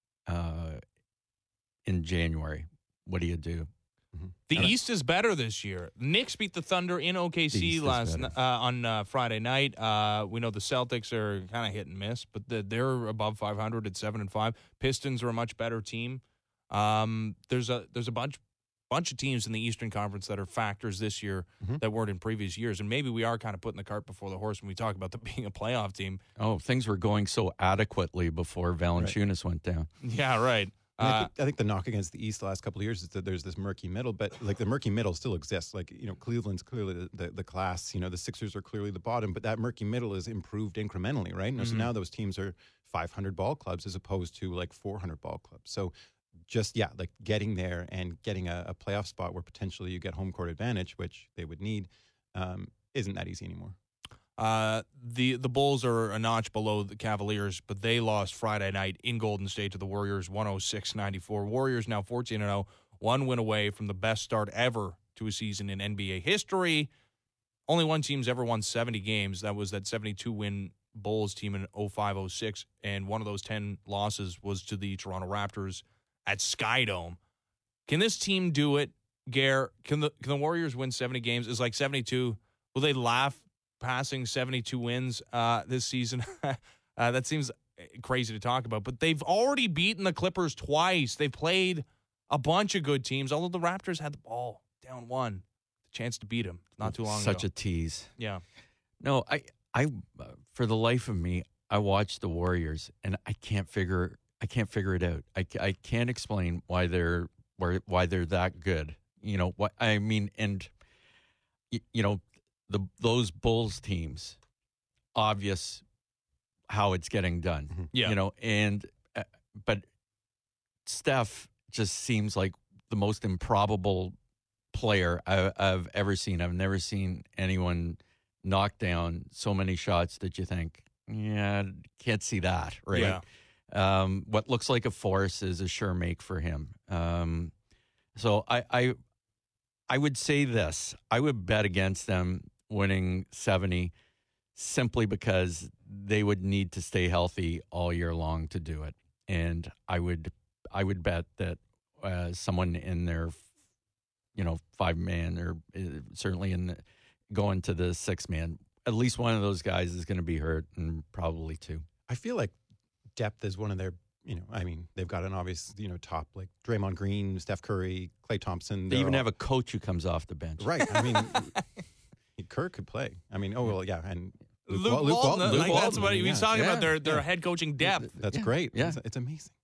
C: in January, what do you do?
B: The East is better this year. Knicks beat the Thunder in OKC on Friday night. We know the Celtics are kind of hit and miss, but they're above 500 at 7-5. Pistons are a much better team. There's a bunch of teams in the Eastern Conference that are factors this year that weren't in previous years, and maybe we are kind of putting the cart before the horse when we talk about them being a playoff team.
C: Oh, things were going so adequately before Valanciunas went down.
B: Yeah, right.
D: I think the knock against the East the last couple of years is that there's this murky middle, but like the murky middle still exists. Like, Cleveland's clearly the class, the Sixers are clearly the bottom, but that murky middle is improved incrementally, right? So now those teams are 500 ball clubs as opposed to like 400 ball clubs. So just, like getting there and getting a playoff spot where potentially you get home court advantage, which they would need, isn't that easy anymore.
B: The Bulls are a notch below the Cavaliers, but they lost Friday night in Golden State to the Warriors, 106-94. Warriors now 14-0, 1 win away from the best start ever to a season in NBA history. Only one team's ever won 70 games. That was that 72-win Bulls team in 05-06, and one of those 10 losses was to the Toronto Raptors at Skydome. Can this team do it, Gare? Can the Warriors win 70 games? It's like 72. Will they laugh passing 72 wins this season? That seems crazy to talk about, but they've already beaten the Clippers twice. They've played a bunch of good teams, although the Raptors had the ball down 1, the chance to beat them not too long ago.
C: Such a tease.
B: Yeah.
C: No, I for the life of me, I watch the Warriors and I can't figure it out. I can't explain why they're that good. What I mean, and those Bulls teams, obvious how it's getting done.
B: Yeah.
C: You know, and but Steph just seems like the most improbable player I've ever seen. I've never seen anyone knock down so many shots that you think, yeah, can't see that, right?
B: Yeah.
C: What looks like a force is a sure make for him. So I would say this. I would bet against them winning 70 simply because they would need to stay healthy all year long to do it. And I would bet that someone in their, 5-man or certainly going to the 6-man, at least one of those guys is going to be hurt, and probably two.
D: I feel like depth is one of their, they've got an obvious, top like Draymond Green, Steph Curry, Klay Thompson.
C: They even have a coach who comes off the bench.
D: Right. Kirk could play. And
B: Luke Walton. That's what he was talking about. Their head coaching depth.
D: That's great.
C: Yeah.
D: It's amazing.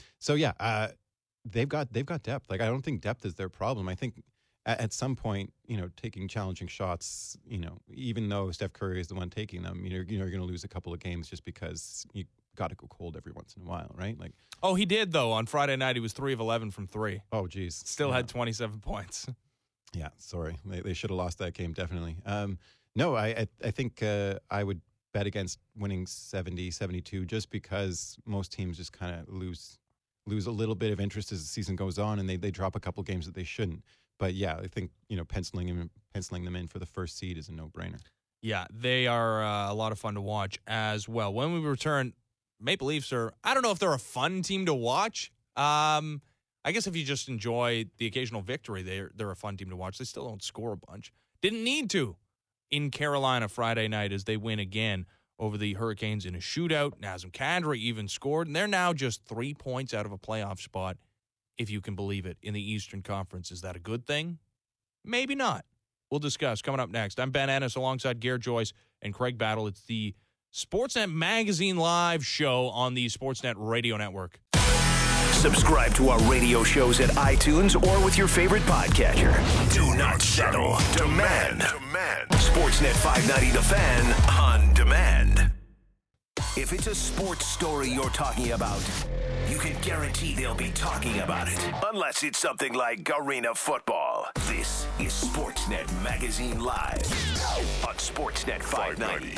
D: They've got depth. Like, I don't think depth is their problem. I think at some point, taking challenging shots, even though Steph Curry is the one taking them, you're going to lose a couple of games just because you got to go cold every once in a while, right? Like,
B: oh, he did though. On Friday night, he was 3 of 11 from 3.
D: Oh, geez.
B: Still had 27 points.
D: Yeah, sorry. They should have lost that game, definitely. No, I think I would bet against winning 70, 72 just because most teams just kind of lose a little bit of interest as the season goes on, and they drop a couple games that they shouldn't. But yeah, I think penciling them in for the first seed is a no-brainer.
B: Yeah, they are a lot of fun to watch as well. When we return, Maple Leafs are, I don't know if they're a fun team to watch. I guess if you just enjoy the occasional victory, they're a fun team to watch. They still don't score a bunch. Didn't need to in Carolina Friday night as they win again over the Hurricanes in a shootout. Nazem Kadri even scored, and they're now just 3 points out of a playoff spot, if you can believe it, in the Eastern Conference. Is that a good thing? Maybe not. We'll discuss coming up next. I'm Ben Ennis alongside Garrett Joyce and Craig Battle. It's the Sportsnet Magazine Live show on the Sportsnet Radio Network.
A: Subscribe to our radio shows at iTunes or with your favorite podcatcher. Do not settle. Demand. Sportsnet 590 The Fan on demand. If it's a sports story you're talking about, you can guarantee they'll be talking about it. Unless it's something like arena football. This is Sportsnet Magazine Live on Sportsnet 590.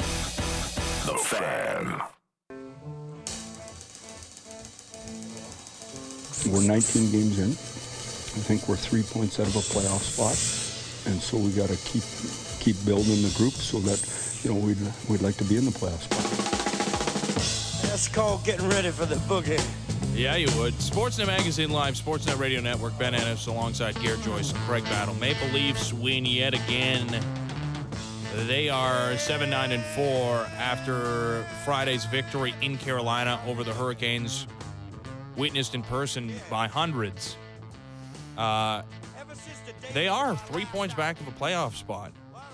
A: The Fan.
G: We're 19 games in. I think we're 3 points out of a playoff spot, and so we got to keep building the group so that we'd like to be in the playoff spot.
H: That's called getting ready for the boogie.
B: Yeah, you would. Sportsnet Magazine Live, Sportsnet Radio Network. Ben Ennis alongside Garrett Joyce and Craig Battle. Maple Leafs win yet again. They are 7-9-4 after Friday's victory in Carolina over the Hurricanes, witnessed in person by hundreds. They are 3 points back of a playoff spot.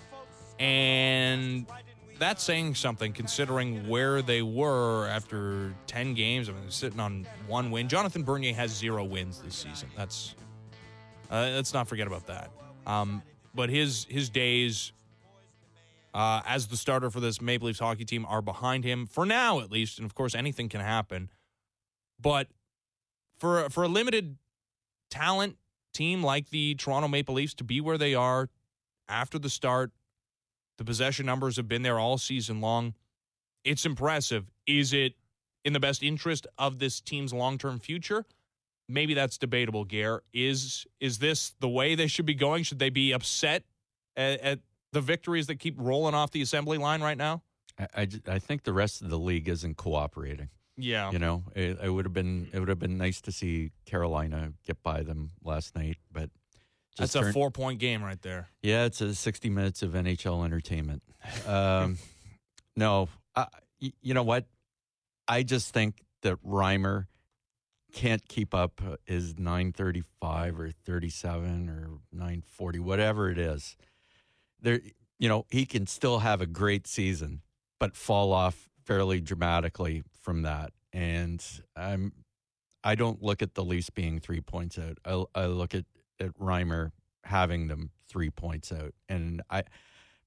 B: And that's saying something considering where they were after 10 games. I mean, they're sitting on 1 win. Jonathan Bernier has 0 wins this season. Let's not forget about that. But his days as the starter for this Maple Leafs hockey team are behind him, for now at least. And, of course, anything can happen. But for a limited talent team like the Toronto Maple Leafs to be where they are after the start, the possession numbers have been there all season long. It's impressive. Is it in the best interest of this team's long-term future? Maybe that's debatable, Gare. Is this the way they should be going? Should they be upset at the victories that keep rolling off the assembly line right now?
C: I think the rest of the league isn't cooperating.
B: Yeah.
C: It would have been nice to see Carolina get by them last night, but
B: that's a 4-point game right there.
C: Yeah, it's a 60 minutes of NHL entertainment. No, you know what? I just think that Reimer can't keep up his 935 or 37 or 940, whatever it is. There, he can still have a great season, but fall off fairly dramatically from that. And I don't look at the Leafs being 3 points out. I look at Reimer having them 3 points out. And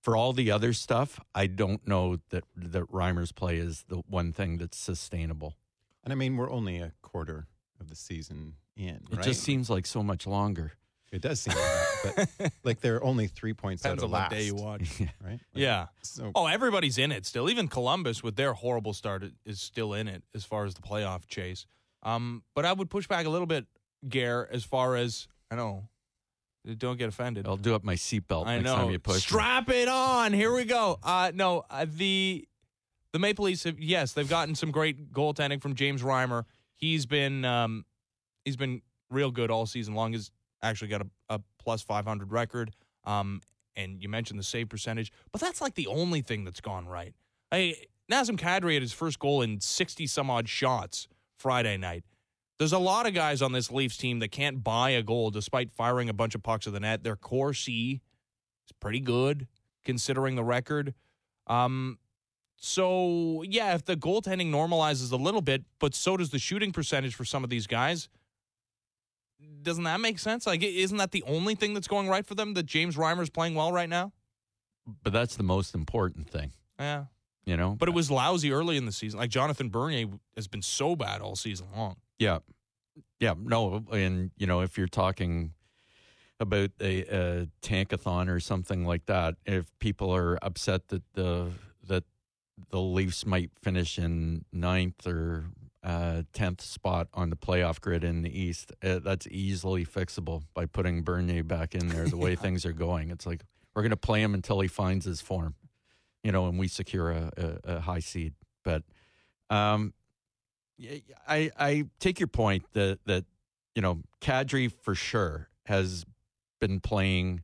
C: for all the other stuff, I don't know that Reimer's play is the one thing that's sustainable.
D: And I mean, we're only a quarter of the season in,
C: It
D: right?
C: just seems like so much longer.
D: It does seem like that, but like they're only 3 points
B: Depends
D: out
B: on
D: of
B: what
D: last.
B: day you watch.
D: Right? Like,
B: Yeah.
D: So,
B: Oh, everybody's in it still. Even Columbus, with their horrible start, is still in it as far as the playoff chase. But I would push back a little bit, Gare, as far as, I know, don't get offended.
C: I'll do up my seatbelt
B: I
C: next
B: know.
C: time you push me.
B: Strap it on. Here we go. The Maple Leafs have, yes, they've gotten some great goaltending from James Reimer. He's been real good all season long. He's actually got a plus 500 record. And you mentioned the save percentage, but that's like the only thing that's gone right. Nazem Kadri had his first goal in 60 some odd shots Friday night. There's a lot of guys on this Leafs team that can't buy a goal despite firing a bunch of pucks at the net. Their core C is pretty good considering the record. So, yeah, if the goaltending normalizes a little bit, but so does the shooting percentage for some of these guys, doesn't that make sense? Like, isn't that the only thing that's going right for them, that James Reimer's playing well right now?
C: But that's the most important thing.
B: Yeah.
C: You know?
B: But it was lousy early in the season. Like, Jonathan Bernier has been so bad all season long.
C: Yeah. Yeah, no, and, you know, if you're talking about a tankathon or something like that, if people are upset that the Leafs might finish in 9th or 10th spot on the playoff grid in the East, that's easily fixable by putting Bernier back in there the way things are going. It's like, we're going to play him until he finds his form, you know, and we secure a high seed. But I take your point that you know, Kadri for sure has been playing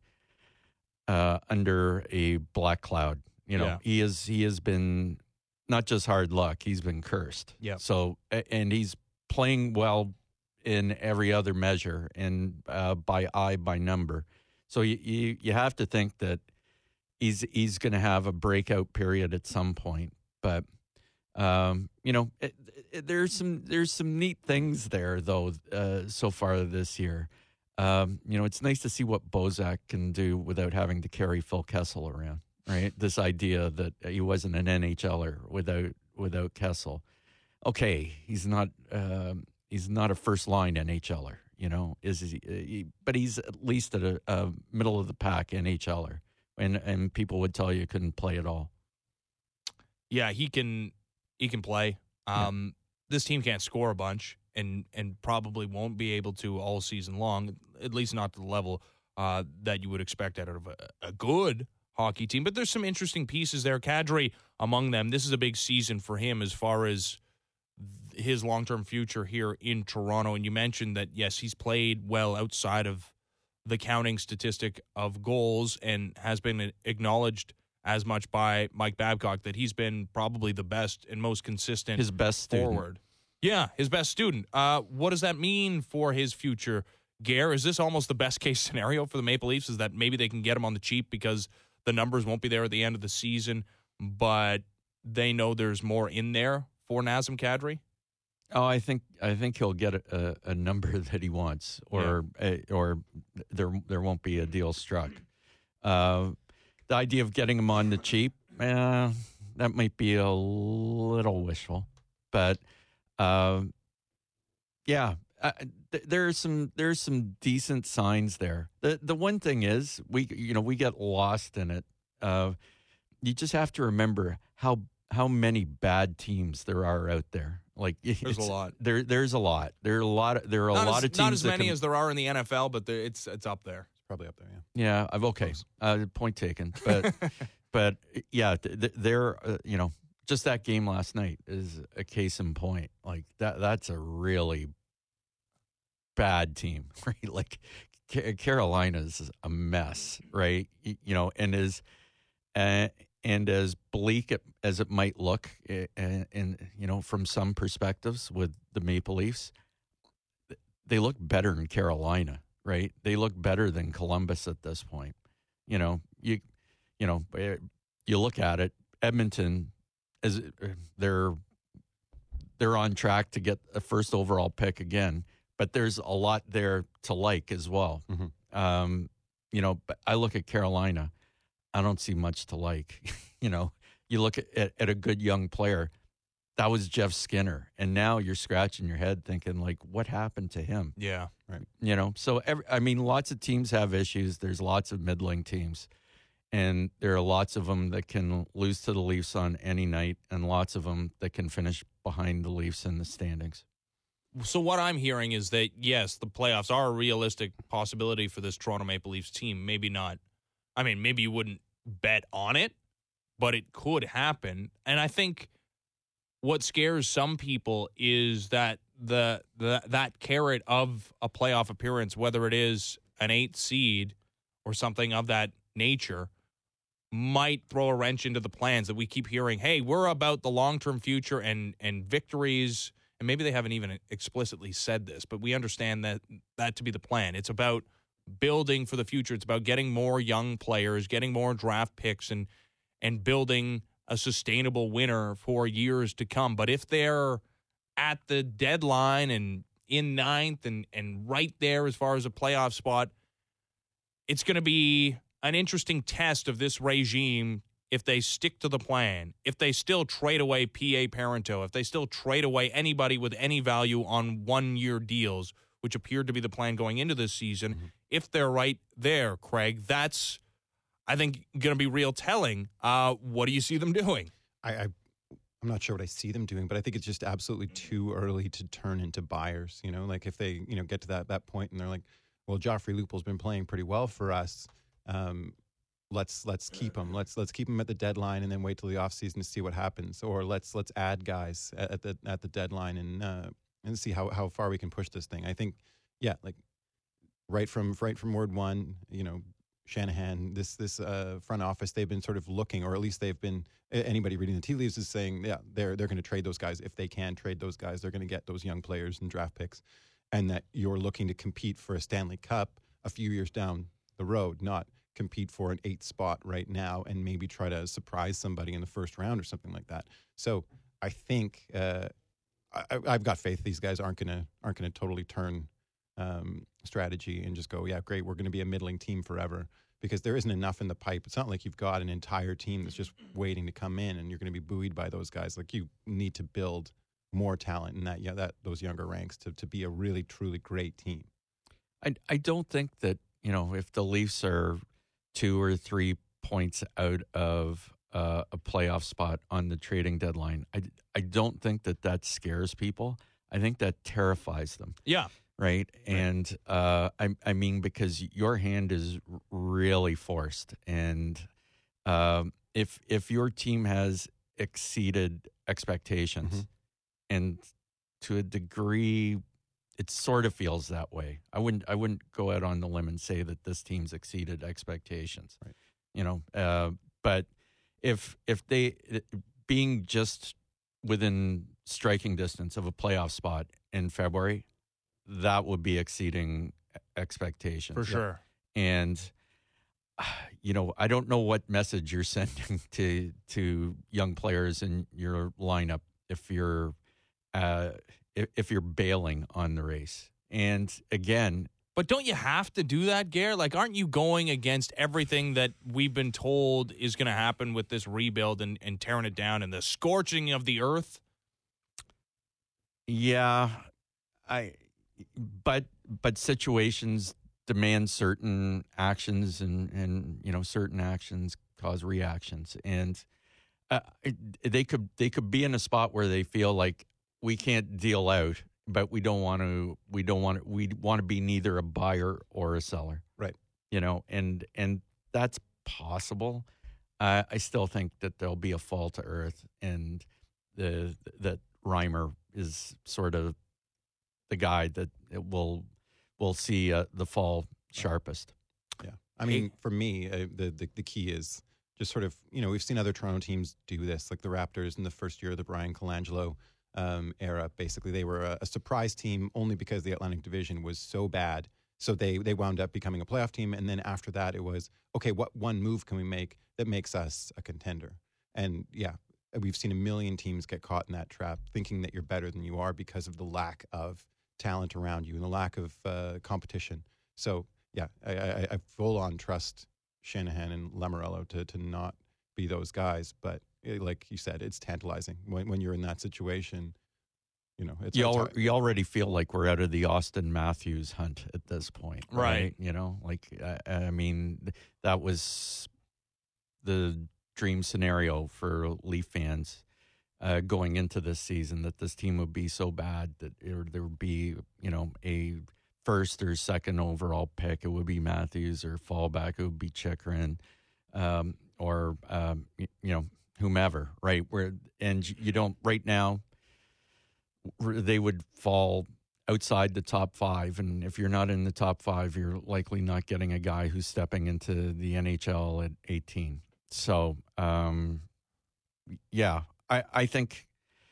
C: under a black cloud. You know, he has been not just hard luck; he's been cursed.
B: Yeah.
C: So, and he's playing well in every other measure and by number. So you have to think that he's going to have a breakout period at some point. But you know, there's some neat things there though so far this year. You know, it's nice to see what Bozak can do without having to carry Phil Kessel around. Right, this idea that he wasn't an NHLer without Kessel. Okay, he's not a first line NHLer. You know, but he's at least at a middle of the pack NHLer, and people would tell you couldn't play at all.
B: Yeah, he can play. This team can't score a bunch, and probably won't be able to all season long, at least not to the level that you would expect out of a good hockey team. But there's some interesting pieces there. Kadri among them. This is a big season for him as far as his long-term future here in Toronto. And you mentioned that, yes, he's played well outside of the counting statistic of goals and has been acknowledged as much by Mike Babcock that he's been probably the best and most consistent.
C: His best
B: forward.
C: student.
B: Yeah, his best student. What does that mean for his future, Gare? Is this almost the best-case scenario for the Maple Leafs, is that maybe they can get him on the cheap because the numbers won't be there at the end of the season, but they know there's more in there for Nazem Kadri?
C: Oh, I think he'll get a number that he wants, or there won't be a deal struck. The idea of getting him on the cheap, that might be a little wishful, but there's some decent signs there. The one thing is we get lost in it. You just have to remember how many bad teams there are out there. Like
B: there's a lot.
C: There's a lot. There are a lot of teams.
B: Not as many as there are in the NFL, but it's up there.
D: It's probably up there.
C: Yeah. Yeah. Okay. Point taken. But but yeah, there. Just that game last night is a case in point. Like that's a really bad team, right? Like Carolina's a mess, right? You know, and as bleak as it might look, and you know, from some perspectives with the Maple Leafs, they look better in Carolina, right? They look better than Columbus at this point. You know, you look at it, Edmonton, as they're on track to get a first overall pick again, but there's a lot there to like as well.
D: Mm-hmm.
C: You know, but I look at Carolina. I don't see much to like. You look at a good young player. That was Jeff Skinner, and now you're scratching your head thinking, like, what happened to him?
B: Yeah.
C: Right. So lots of teams have issues. There's lots of middling teams, and there are lots of them that can lose to the Leafs on any night, and lots of them that can finish behind the Leafs in the standings.
B: So what I'm hearing is that, yes, the playoffs are a realistic possibility for this Toronto Maple Leafs team. Maybe not. I mean, maybe you wouldn't bet on it, but it could happen. And I think what scares some people is that that carrot of a playoff appearance, whether it is an 8th seed or something of that nature, might throw a wrench into the plans that we keep hearing. Hey, we're about the long-term future and victories, and maybe they haven't even explicitly said this, but we understand that to be the plan. It's about building for the future. It's about getting more young players, getting more draft picks, and building a sustainable winner for years to come. But if they're at the deadline and in 9th and right there as far as a playoff spot, it's going to be an interesting test of this regime if they stick to the plan, if they still trade away P.A. Parento, if they still trade away anybody with any value on one-year deals, which appeared to be the plan going into this season. Mm-hmm. If they're right there, Craig, that's, I think, going to be real telling. What do you see them doing?
D: I'm not sure what I see them doing, but I think it's just absolutely too early to turn into buyers. Like if they, get to that point and they're like, well, Joffrey Lupul's been playing pretty well for us. Let's keep him. Let's keep him at the deadline and then wait till the offseason to see what happens. Or let's add guys at the deadline and see how far we can push this thing. I think, like right from word one, Shanahan, this front office, they've been sort of looking, or at least they've been, anybody reading the tea leaves is saying, they're going to trade those guys. If they can trade those guys, they're going to get those young players and draft picks, and that you're looking to compete for a Stanley Cup a few years down the road, not compete for an 8th spot right now and maybe try to surprise somebody in the first round or something like that. So I think I've got faith these guys aren't going to totally turn strategy and just go, yeah, great, we're going to be a middling team forever, because there isn't enough in the pipe. It's not like you've got an entire team that's just waiting to come in and you're going to be buoyed by those guys. Like, you need to build more talent in that those younger ranks to be a really, truly great team.
C: I don't think that, if the Leafs are 2 or 3 points out of a playoff spot on the trading deadline, I don't think that scares people. I think that terrifies them.
B: Yeah.
C: Right. And I mean, because your hand is really forced. And if your team has exceeded expectations, mm-hmm. and to a degree, it sort of feels that way. I wouldn't go out on the limb and say that this team's exceeded expectations. Right. But if they being just within striking distance of a playoff spot in February, that would be exceeding expectations.
B: For sure.
C: And, I don't know what message you're sending to young players in your lineup if you're bailing on the race. And again,
B: but don't you have to do that, Gare? Like, aren't you going against everything that we've been told is going to happen with this rebuild and tearing it down and the scorching of the earth?
C: Yeah, but situations demand certain actions, and certain actions cause reactions, and they could be in a spot where they feel like we can't deal out, but we want to be neither a buyer or a seller,
D: right?
C: And that's possible. I still think that there'll be a fall to earth, and that Reimer is sort of the guy that will see the fall sharpest.
D: Yeah, I mean, for me, the key is just sort of, we've seen other Toronto teams do this, like the Raptors in the first year of the Brian Colangelo era. Basically, they were a surprise team only because the Atlantic Division was so bad. So they wound up becoming a playoff team, and then after that, it was, okay, what one move can we make that makes us a contender? And yeah, we've seen a million teams get caught in that trap, thinking that you're better than you are because of the lack of talent around you and the lack of competition. So yeah, I full on trust Shanahan and Lamoriello to not be those guys. But like you said, it's tantalizing when you're in that situation. You know, it's
C: you already feel like we're out of the Austin Matthews hunt at this point, right? You know, like I mean, that was the dream scenario for Leaf fans going into this season, that this team would be so bad that there would be, you know, a first or second overall pick. It would be Matthews, or fallback, it would be Chychrun, or you know, whomever, right? And you don't right now. They would fall outside the top 5, and if you're not in the top 5, you're likely not getting a guy who's stepping into the NHL at 18. So, yeah, I think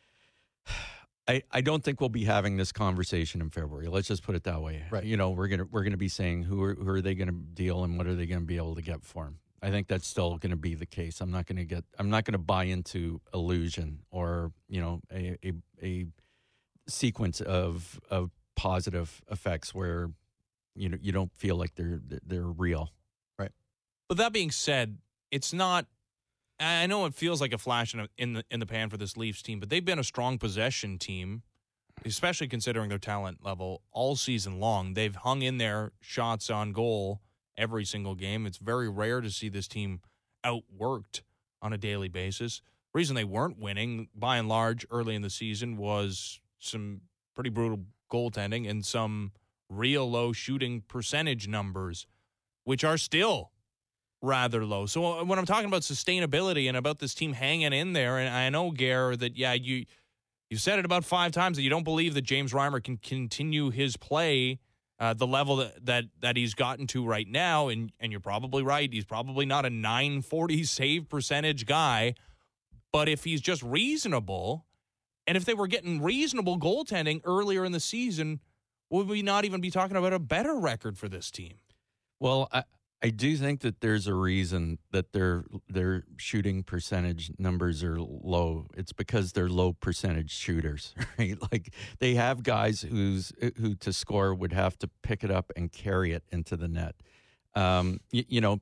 C: I don't think we'll be having this conversation in February. Let's just put it that way.
D: Right.
C: You know, we're gonna be saying who are they going to deal and what are they going to be able to get for him. I think that's still going to be the case. I'm not going to buy into illusion or, you know, a sequence of positive effects where, you know, you don't feel like they're real.
D: Right.
B: But that being said, it's not. I know it feels like a flash in the pan for this Leafs team, but they've been a strong possession team, especially considering their talent level all season long. They've hung in their shots on goal every single game. It's very rare to see this team outworked on a daily basis. The reason they weren't winning, by and large, early in the season was some pretty brutal goaltending and some real low shooting percentage numbers, which are still rather low. So when I'm talking about sustainability and about this team hanging in there, and I know, Gare, that, yeah, you said it about 5 times that you don't believe that James Reimer can continue his play the level that he's gotten to right now, and you're probably right. He's probably not a .940 save percentage guy, but if he's just reasonable, and if they were getting reasonable goaltending earlier in the season, would we not even be talking about a better record for this team?
C: Well, I do think that there's a reason that their shooting percentage numbers are low. It's because they're low percentage shooters, right? Like, they have guys who to score would have to pick it up and carry it into the net. You know,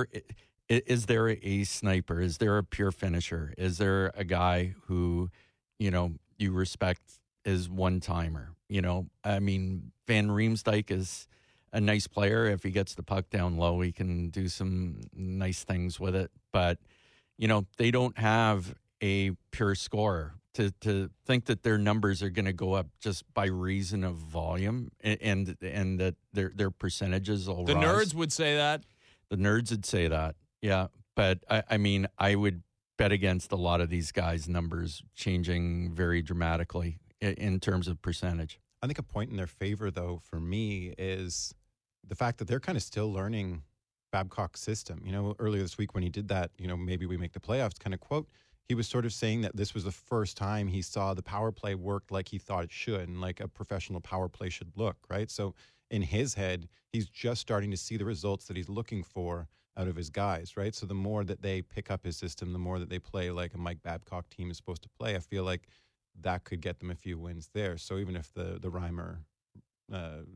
C: is there a sniper? Is there a pure finisher? Is there a guy who, you know, you respect as one-timer? You know, I mean, Van Riemsdyk is a nice player. If he gets the puck down low, he can do some nice things with it. But, you know, they don't have a pure scorer. To think that their numbers are going to go up just by reason of volume and that their percentages will rise.
B: The nerds would say that.
C: The nerds would say that, yeah. But, I mean, I would bet against a lot of these guys' numbers changing very dramatically in terms of percentage.
D: I think a point in their favor, though, for me, is the fact that they're kind of still learning Babcock's system. You know, earlier this week when he did that, you know, maybe we make the playoffs kind of quote, he was sort of saying that this was the first time he saw the power play work like he thought it should and like a professional power play should look, right? So in his head, he's just starting to see the results that he's looking for out of his guys, right? So the more that they pick up his system, the more that they play like a Mike Babcock team is supposed to play, I feel like that could get them a few wins there. So even if the Reimer, you know,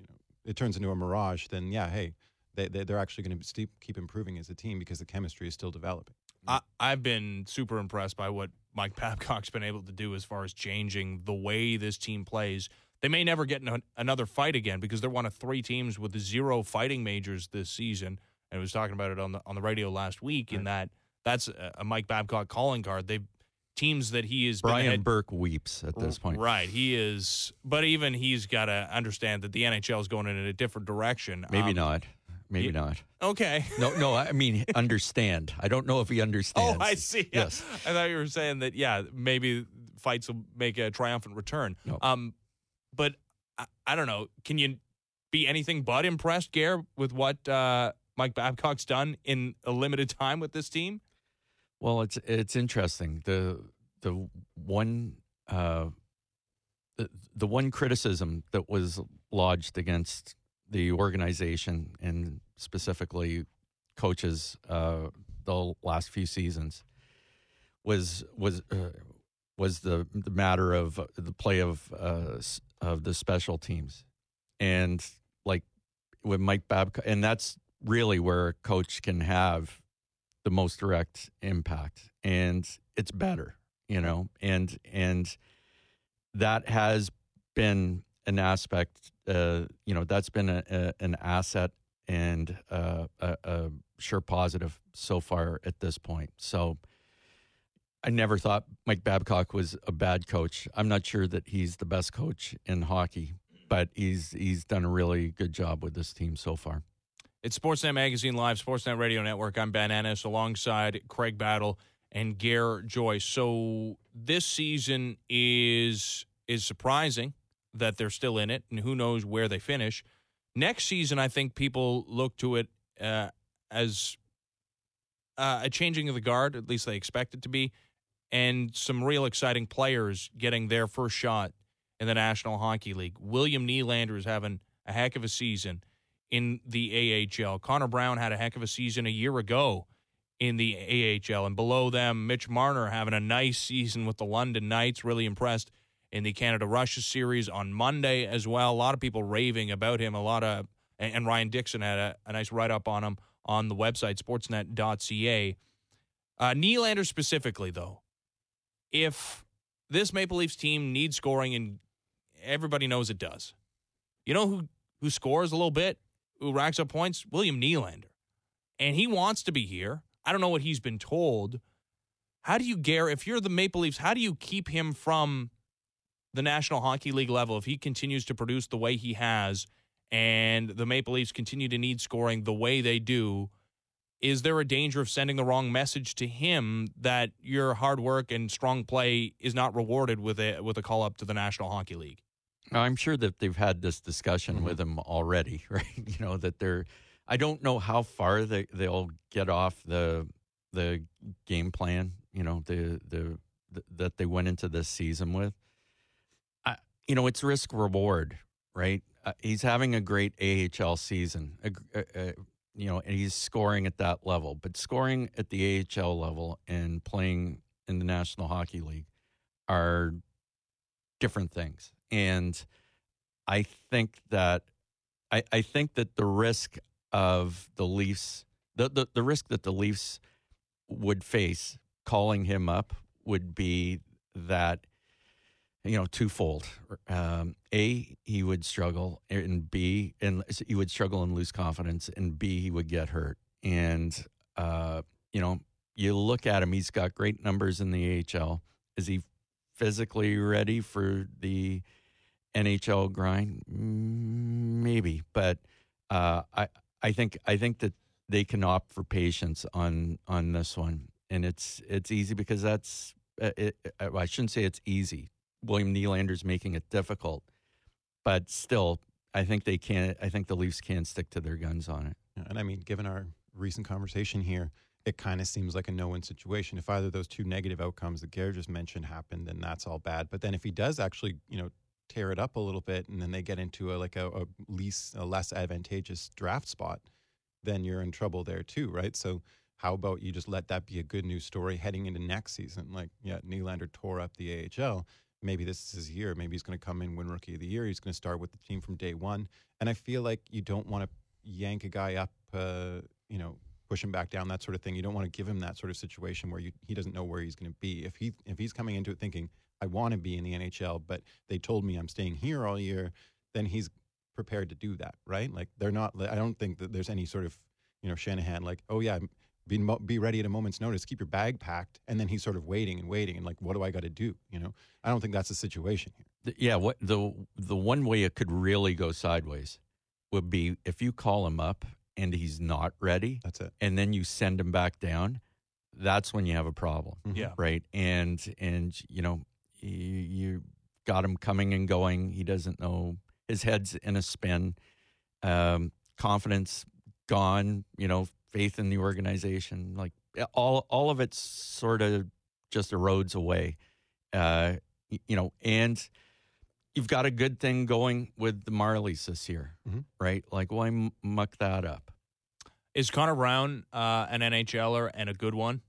D: it turns into a mirage, then yeah, hey, they're actually going to keep improving as a team because the chemistry is still developing.
B: I've been super impressed by what Mike Babcock's been able to do as far as changing the way this team plays. They may never get in another fight again because they're one of 3 teams with 0 fighting majors this season. And I was talking about it on the radio last week, in that's a Mike Babcock calling card. They've teams that he is.
C: Brian Burke weeps at this point.
B: Right, he is. But even he's got to understand that the NHL is going in a different direction.
C: Maybe not. Maybe not.
B: Okay.
C: No. I mean, understand. I don't know if he understands.
B: Oh, I see.
C: Yes.
B: I thought you were saying that. Yeah, maybe fights will make a triumphant return.
C: No.
B: But I don't know. Can you be anything but impressed, Gare, with what Mike Babcock's done in a limited time with this team?
C: Well, it's interesting. The one criticism that was lodged against the organization and specifically coaches the last few seasons was the matter of the play of the special teams, and like with Mike Babcock, and that's really where a coach can have the most direct impact, and it's better, and that has been an aspect, that's been an asset and a sure positive so far at this point. So I never thought Mike Babcock was a bad coach. I'm not sure that he's the best coach in hockey, but he's done a really good job with this team so far.
B: It's Sportsnet Magazine Live, Sportsnet Radio Network. I'm Ben Ennis alongside Craig Battle and Gare Joyce. So this season is surprising that they're still in it, and who knows where they finish. Next season, I think people look to it as a changing of the guard, at least they expect it to be, and some real exciting players getting their first shot in the National Hockey League. William Nylander is having a heck of a season in the AHL. Connor Brown had a heck of a season a year ago in the AHL. And below them, Mitch Marner having a nice season with the London Knights, really impressed in the Canada-Russia series on Monday as well. A lot of people raving about him. And Ryan Dixon had a nice write-up on him on the website, sportsnet.ca. Nylander specifically, though, if this Maple Leafs team needs scoring, and everybody knows it does, you know who scores a little bit, who racks up points? William Nylander. And he wants to be here. I don't know what he's been told. How do you, Gare, if you're the Maple Leafs, how do you keep him from the National Hockey League level if he continues to produce the way he has and the Maple Leafs continue to need scoring the way they do? Is there a danger of sending the wrong message to him that your hard work and strong play is not rewarded with a call-up to the National Hockey League?
C: I'm sure that they've had this discussion with him already, right? That I don't know how far they'll get off the game plan, that they went into this season with. It's risk reward, right? He's having a great AHL season, and he's scoring at that level. But scoring at the AHL level and playing in the National Hockey League are different things. And I think that the risk of the Leafs, the risk that the Leafs would face calling him up would be that, twofold. A, he would struggle, and B, and he would struggle and lose confidence, and B, he would get hurt. And, you look at him, he's got great numbers in the AHL. Is he physically ready for the NHL grind? Maybe, but I think that they can opt for patience on this one, and it's easy because that's I shouldn't say it's easy. William Nylander's making it difficult, but still, I think they can. I think the Leafs can stick to their guns on it.
D: And I mean, given our recent conversation here, it kind of seems like a no-win situation. If either of those two negative outcomes that Gare just mentioned happen, then that's all bad. But then if he does actually, tear it up a little bit, and then they get into a less advantageous draft spot, then you're in trouble there too, right? So how about you just let that be a good news story heading into next season? Like, yeah, Nylander tore up the AHL. Maybe this is his year. Maybe he's going to come in, win Rookie of the Year. He's going to start with the team from day one. And I feel like you don't want to yank a guy up, push him back down, that sort of thing. You don't want to give him that sort of situation where he doesn't know where he's going to be. If he's coming into it thinking, I want to be in the NHL, but they told me I'm staying here all year, then he's prepared to do that, right? Like, they're not. I don't think that there's any sort of, Shanahan like, oh yeah, be ready at a moment's notice, keep your bag packed, and then he's sort of waiting and like, what do I got to do? I don't think that's the situation here.
C: Yeah, what the one way it could really go sideways would be if you call him up and he's not ready.
D: That's it.
C: And then you send him back down. That's when you have a problem.
D: Mm-hmm.
B: Yeah.
C: Right. And you got him coming and going. He doesn't know. His head's in a spin. Confidence gone. Faith in the organization. Like all of it sort of just erodes away. And you've got a good thing going with the Marlies this year, right? Like, why muck that up?
B: Is Connor Brown an NHLer and a good one?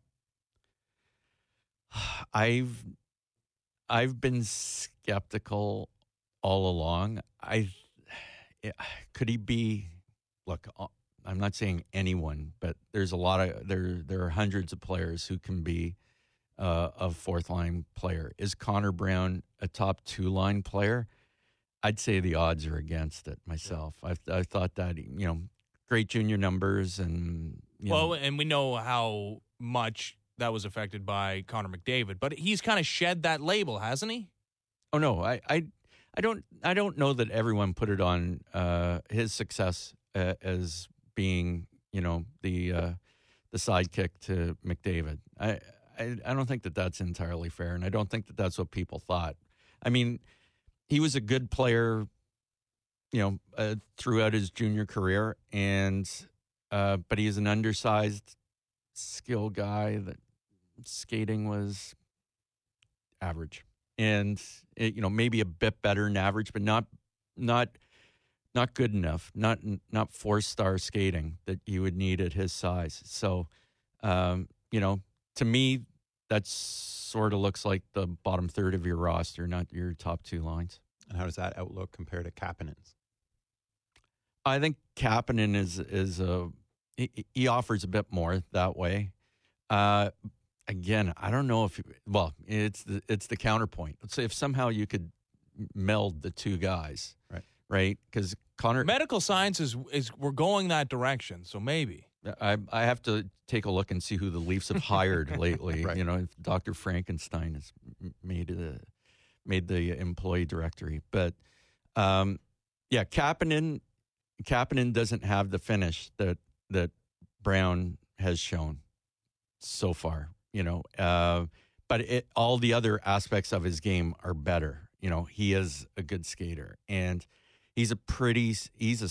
C: I've been skeptical all along. Could he be? Look, I'm not saying anyone, but there's a lot of there are hundreds of players who can be a fourth line player. Is Connor Brown a top 2-line player? I'd say the odds are against it myself. I thought that, great junior numbers and
B: and we know how much that was affected by Connor McDavid, but he's kind of shed that label, hasn't he?
C: Oh no, I don't know that everyone put it on his success as being the sidekick to McDavid. I don't think that that's entirely fair, and I don't think that that's what people thought. I mean, he was a good player, throughout his junior career, and but he's an undersized skill guy that skating was average, and maybe a bit better than average, but not good enough, not 4-star skating that you would need at his size. So, to me, that sort of looks like the bottom third of your roster, not your top 2 lines.
D: And how does that outlook compare to Kapanen's?
C: I think Kapanen he offers a bit more that way. Again, I don't know if it's the counterpoint. Let's say if somehow you could meld the two guys, right? Because Connor,
B: medical science is we're going that direction, so maybe.
C: I have to take a look and see who the Leafs have hired lately.
D: Right.
C: If Dr. Frankenstein has made the employee directory, but Kapanen doesn't have the finish that Brown has shown so far. But all the other aspects of his game are better. He is a good skater, and he's a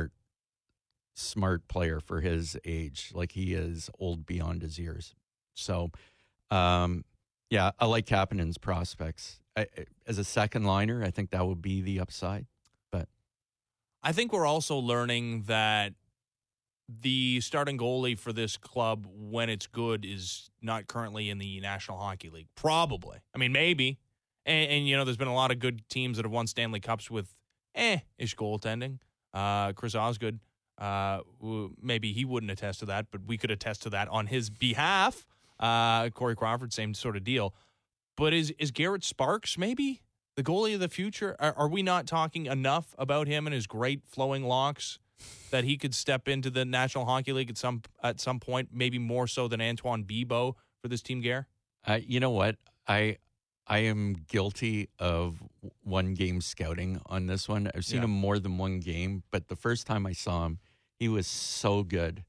C: smart player for his age. Like, he is old beyond his years. So, I like Kapanen's prospects. As a second liner, I think that would be the upside. But
B: I think we're also learning that the starting goalie for this club, when it's good, is not currently in the National Hockey League. Probably. I mean, maybe. And there's been a lot of good teams that have won Stanley Cups with ish goaltending. Chris Osgood, maybe he wouldn't attest to that, but we could attest to that on his behalf. Corey Crawford, same sort of deal. But is Garrett Sparks maybe the goalie of the future? Are we not talking enough about him and his great flowing locks that he could step into the National Hockey League at some point, maybe more so than Antoine Bibeau for this team, Gare?
C: You know what? I am guilty of one game scouting on this one. I've seen him more than one game, but the first time I saw him, he was so good.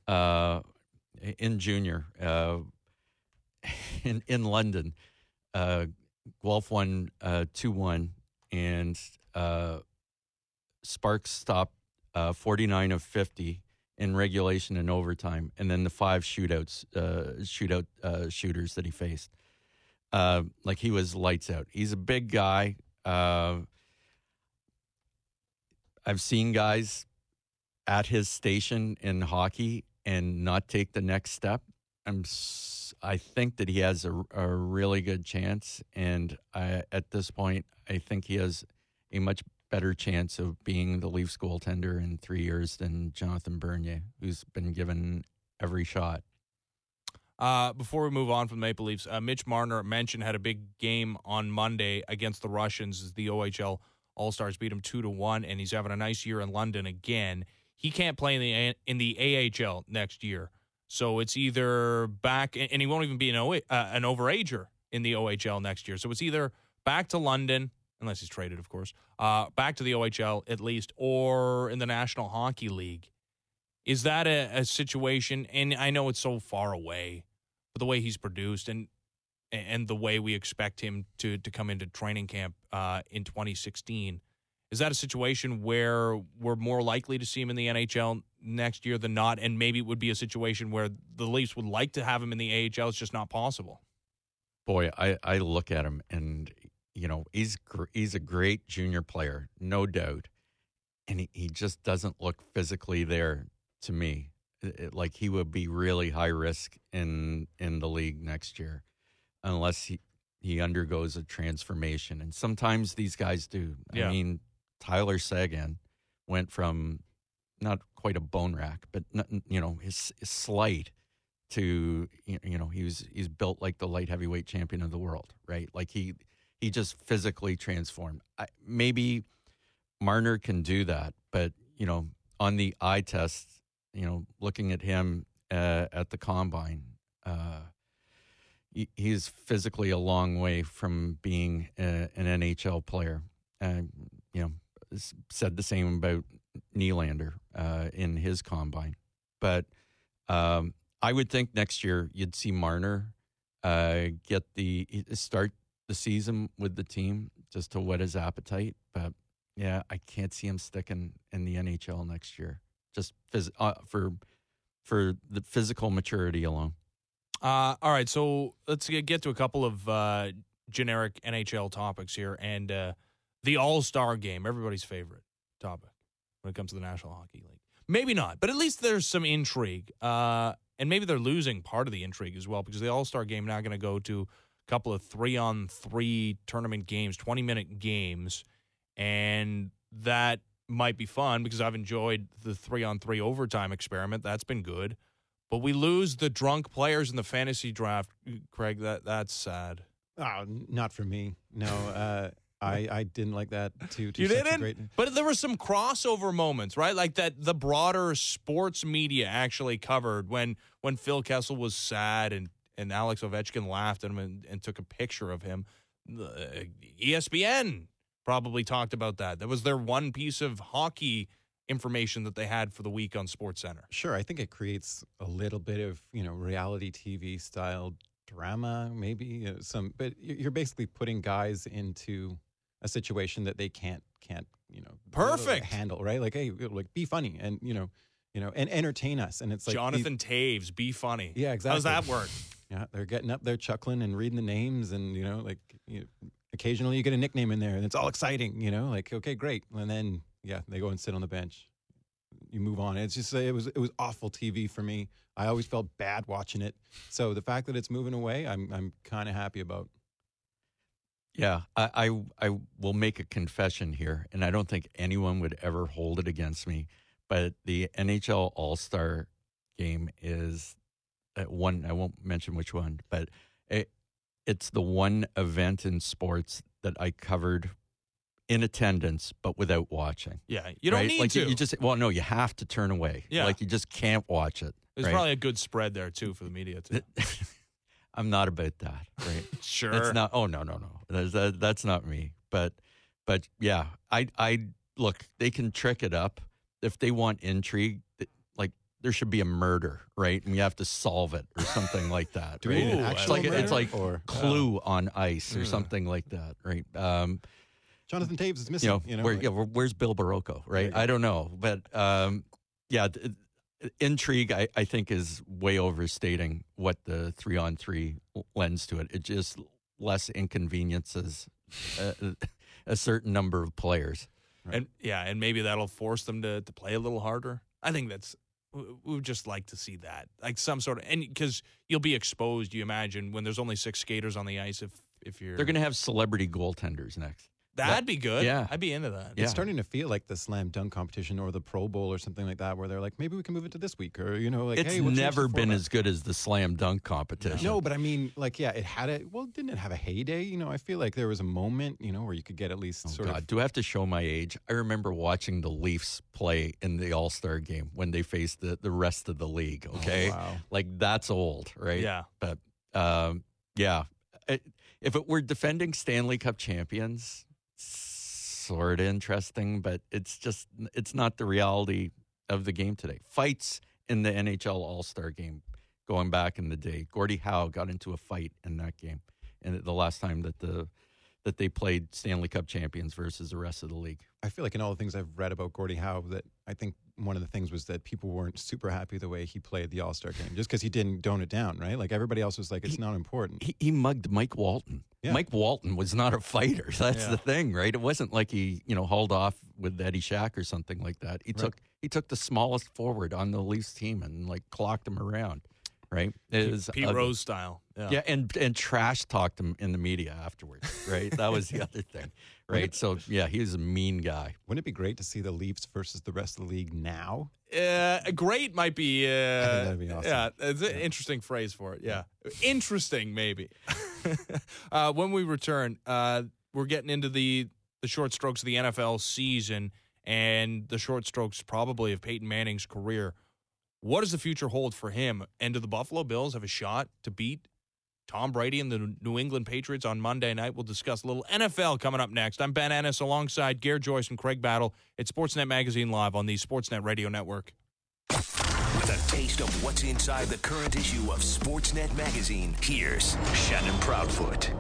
C: In junior, in London. Guelph won 2-1, and Sparks stopped 49 of 50 in regulation and overtime, and then the 5 shooters that he faced. He was lights out. He's a big guy. I've seen guys at his station in hockey and not take the next step. I think that he has a really good chance, and at this point, I think he has a much better chance of being the Leafs goaltender in 3 years than Jonathan Bernier, who's been given every shot.
B: Before we move on from the Maple Leafs, Mitch Marner mentioned had a big game on Monday against the Russians as the OHL All-Stars beat him 2-1, and he's having a nice year in London again. He can't play in the AHL next year, so it's either back, and he won't even be an overager in the OHL next year. So it's either back to London, unless he's traded, of course, back to the OHL at least, or in the National Hockey League. Is that a situation, and I know it's so far away, but the way he's produced and the way we expect him to come into training camp in 2016, is that a situation where we're more likely to see him in the NHL next year than not, and maybe it would be a situation where the Leafs would like to have him in the AHL, it's just not possible?
C: Boy, I look at him, and he's a great junior player, no doubt, and he just doesn't look physically there to me. Like he would be really high risk in the league next year unless he undergoes a transformation. And sometimes these guys do. Yeah. I mean, Tyler Seguin went from not quite a bone rack, but his slight to he's built like the light heavyweight champion of the world, right? Like he just physically transformed. Maybe Marner can do that, but on the eye test, looking at him at the combine, he's physically a long way from being an NHL player. Said the same about Nylander in his combine. But I would think next year you'd see Marner start the season with the team just to whet his appetite. But, yeah, I can't see him sticking in the NHL next year just for the physical maturity alone.
B: All right, so let's get to a couple of generic NHL topics here. And the All-Star Game, everybody's favorite topic when it comes to the National Hockey League. Maybe not, but at least there's some intrigue. And maybe they're losing part of the intrigue as well, because the All-Star Game now going to go to a couple of 3-on-3 tournament games, 20-minute games. And that might be fun because I've enjoyed the 3-on-3 overtime experiment. That's been good. But we lose the drunk players in the fantasy draft, Craig. That's sad.
D: Oh, not for me. No, I didn't like that too.
B: You didn't? But there were some crossover moments, right? Like that the broader sports media actually covered when Phil Kessel was sad and Alex Ovechkin laughed at him and took a picture of him. ESPN probably talked about that. That was their one piece of hockey information that they had for the week on SportsCenter.
D: Sure, I think it creates a little bit of reality TV style drama, maybe but you're basically putting guys into a situation that they can't
B: perfect
D: handle, right? Like, hey, like be funny and and entertain us. And it's like
B: Jonathan Taves, be funny.
D: Yeah, exactly.
B: How's that work?
D: Yeah, they're getting up there chuckling and reading the names, and occasionally you get a nickname in there, and it's all exciting. Like, okay, great, and then they go and sit on the bench. You move on. It's just it was awful TV for me. I always felt bad watching it. So the fact that it's moving away, I'm kind of happy about.
C: Yeah, I will make a confession here, and I don't think anyone would ever hold it against me. But the NHL All-Star Game is one. I won't mention which one, but it's the one event in sports that I covered in attendance, but without watching.
B: Yeah, you don't need to.
C: You just you have to turn away.
B: Yeah,
C: like you just can't watch it.
B: There's probably a good spread there too for the media too.
C: I'm not about that, right?
B: Sure.
C: It's not. Oh no. That's not me. But yeah, I look. They can trick it up if they want intrigue. Like there should be a murder, right? And you have to solve it or something like that, right? It's like Clue on ice or something like that, right?
D: Jonathan Taves is missing.
C: Where's Bill Barocco, right? I don't know, but intrigue, I think, is way overstating what the 3-on-3 lends to it. It just less inconveniences a certain number of players.
B: Right? And maybe that'll force them to play a little harder. I think we would just like to see that, like some sort of, and because you'll be exposed, you imagine, when there's only 6 skaters on the ice. If you're,
C: they're going to have celebrity goaltenders next.
B: That'd be good.
C: Yeah.
B: I'd be into that.
D: It's starting to feel like the slam dunk competition or the Pro Bowl or something like that, where they're like, maybe we can move it to this week, or
C: it's never been as good as the slam dunk competition.
D: No, but I mean, like, it had didn't it have a heyday? I feel like there was a moment, where you could get at least sort of.
C: Do I have to show my age? I remember watching the Leafs play in the All-Star Game when they faced the rest of the league. Okay,
D: wow.
C: Like that's old, right?
B: Yeah,
C: but if it were defending Stanley Cup champions. Sort of interesting, but it's not the reality of the game today. Fights in the NHL All-Star Game going back in the day. Gordie Howe got into a fight in that game, and the last time that they played Stanley Cup champions versus the rest of the league.
D: I feel like in all the things I've read about Gordie Howe, that I think one of the things was that people weren't super happy the way he played the All-Star Game, just because he didn't tone it down, right? Like everybody else was like, it's not important.
C: He mugged Mike Walton. Yeah. Mike Walton was not a fighter. That's the thing, right? It wasn't like he, hauled off with Eddie Shack or something like that. He took the smallest forward on the Leafs team and clocked him around, right? It was
B: Pete Rose style.
C: Yeah, and trash talked him in the media afterwards, right? That was the other thing, right? So, yeah, he's a mean guy.
D: Wouldn't it be great to see the Leafs versus the rest of the league now?
B: Great might be.
D: I think that'd be awesome.
B: Yeah, it's an interesting phrase for it. Yeah, interesting maybe. When we return, we're getting into the short strokes of the NFL season and the short strokes probably of Peyton Manning's career. What does the future hold for him? And do the Buffalo Bills have a shot to beat Tom Brady and the New England Patriots on Monday night? We'll discuss a little NFL coming up next. I'm Ben Ennis alongside Gare Joyce and Craig Battle at Sportsnet Magazine Live on the Sportsnet Radio Network.
A: With a taste of what's inside the current issue of Sportsnet Magazine, here's Shannon Proudfoot.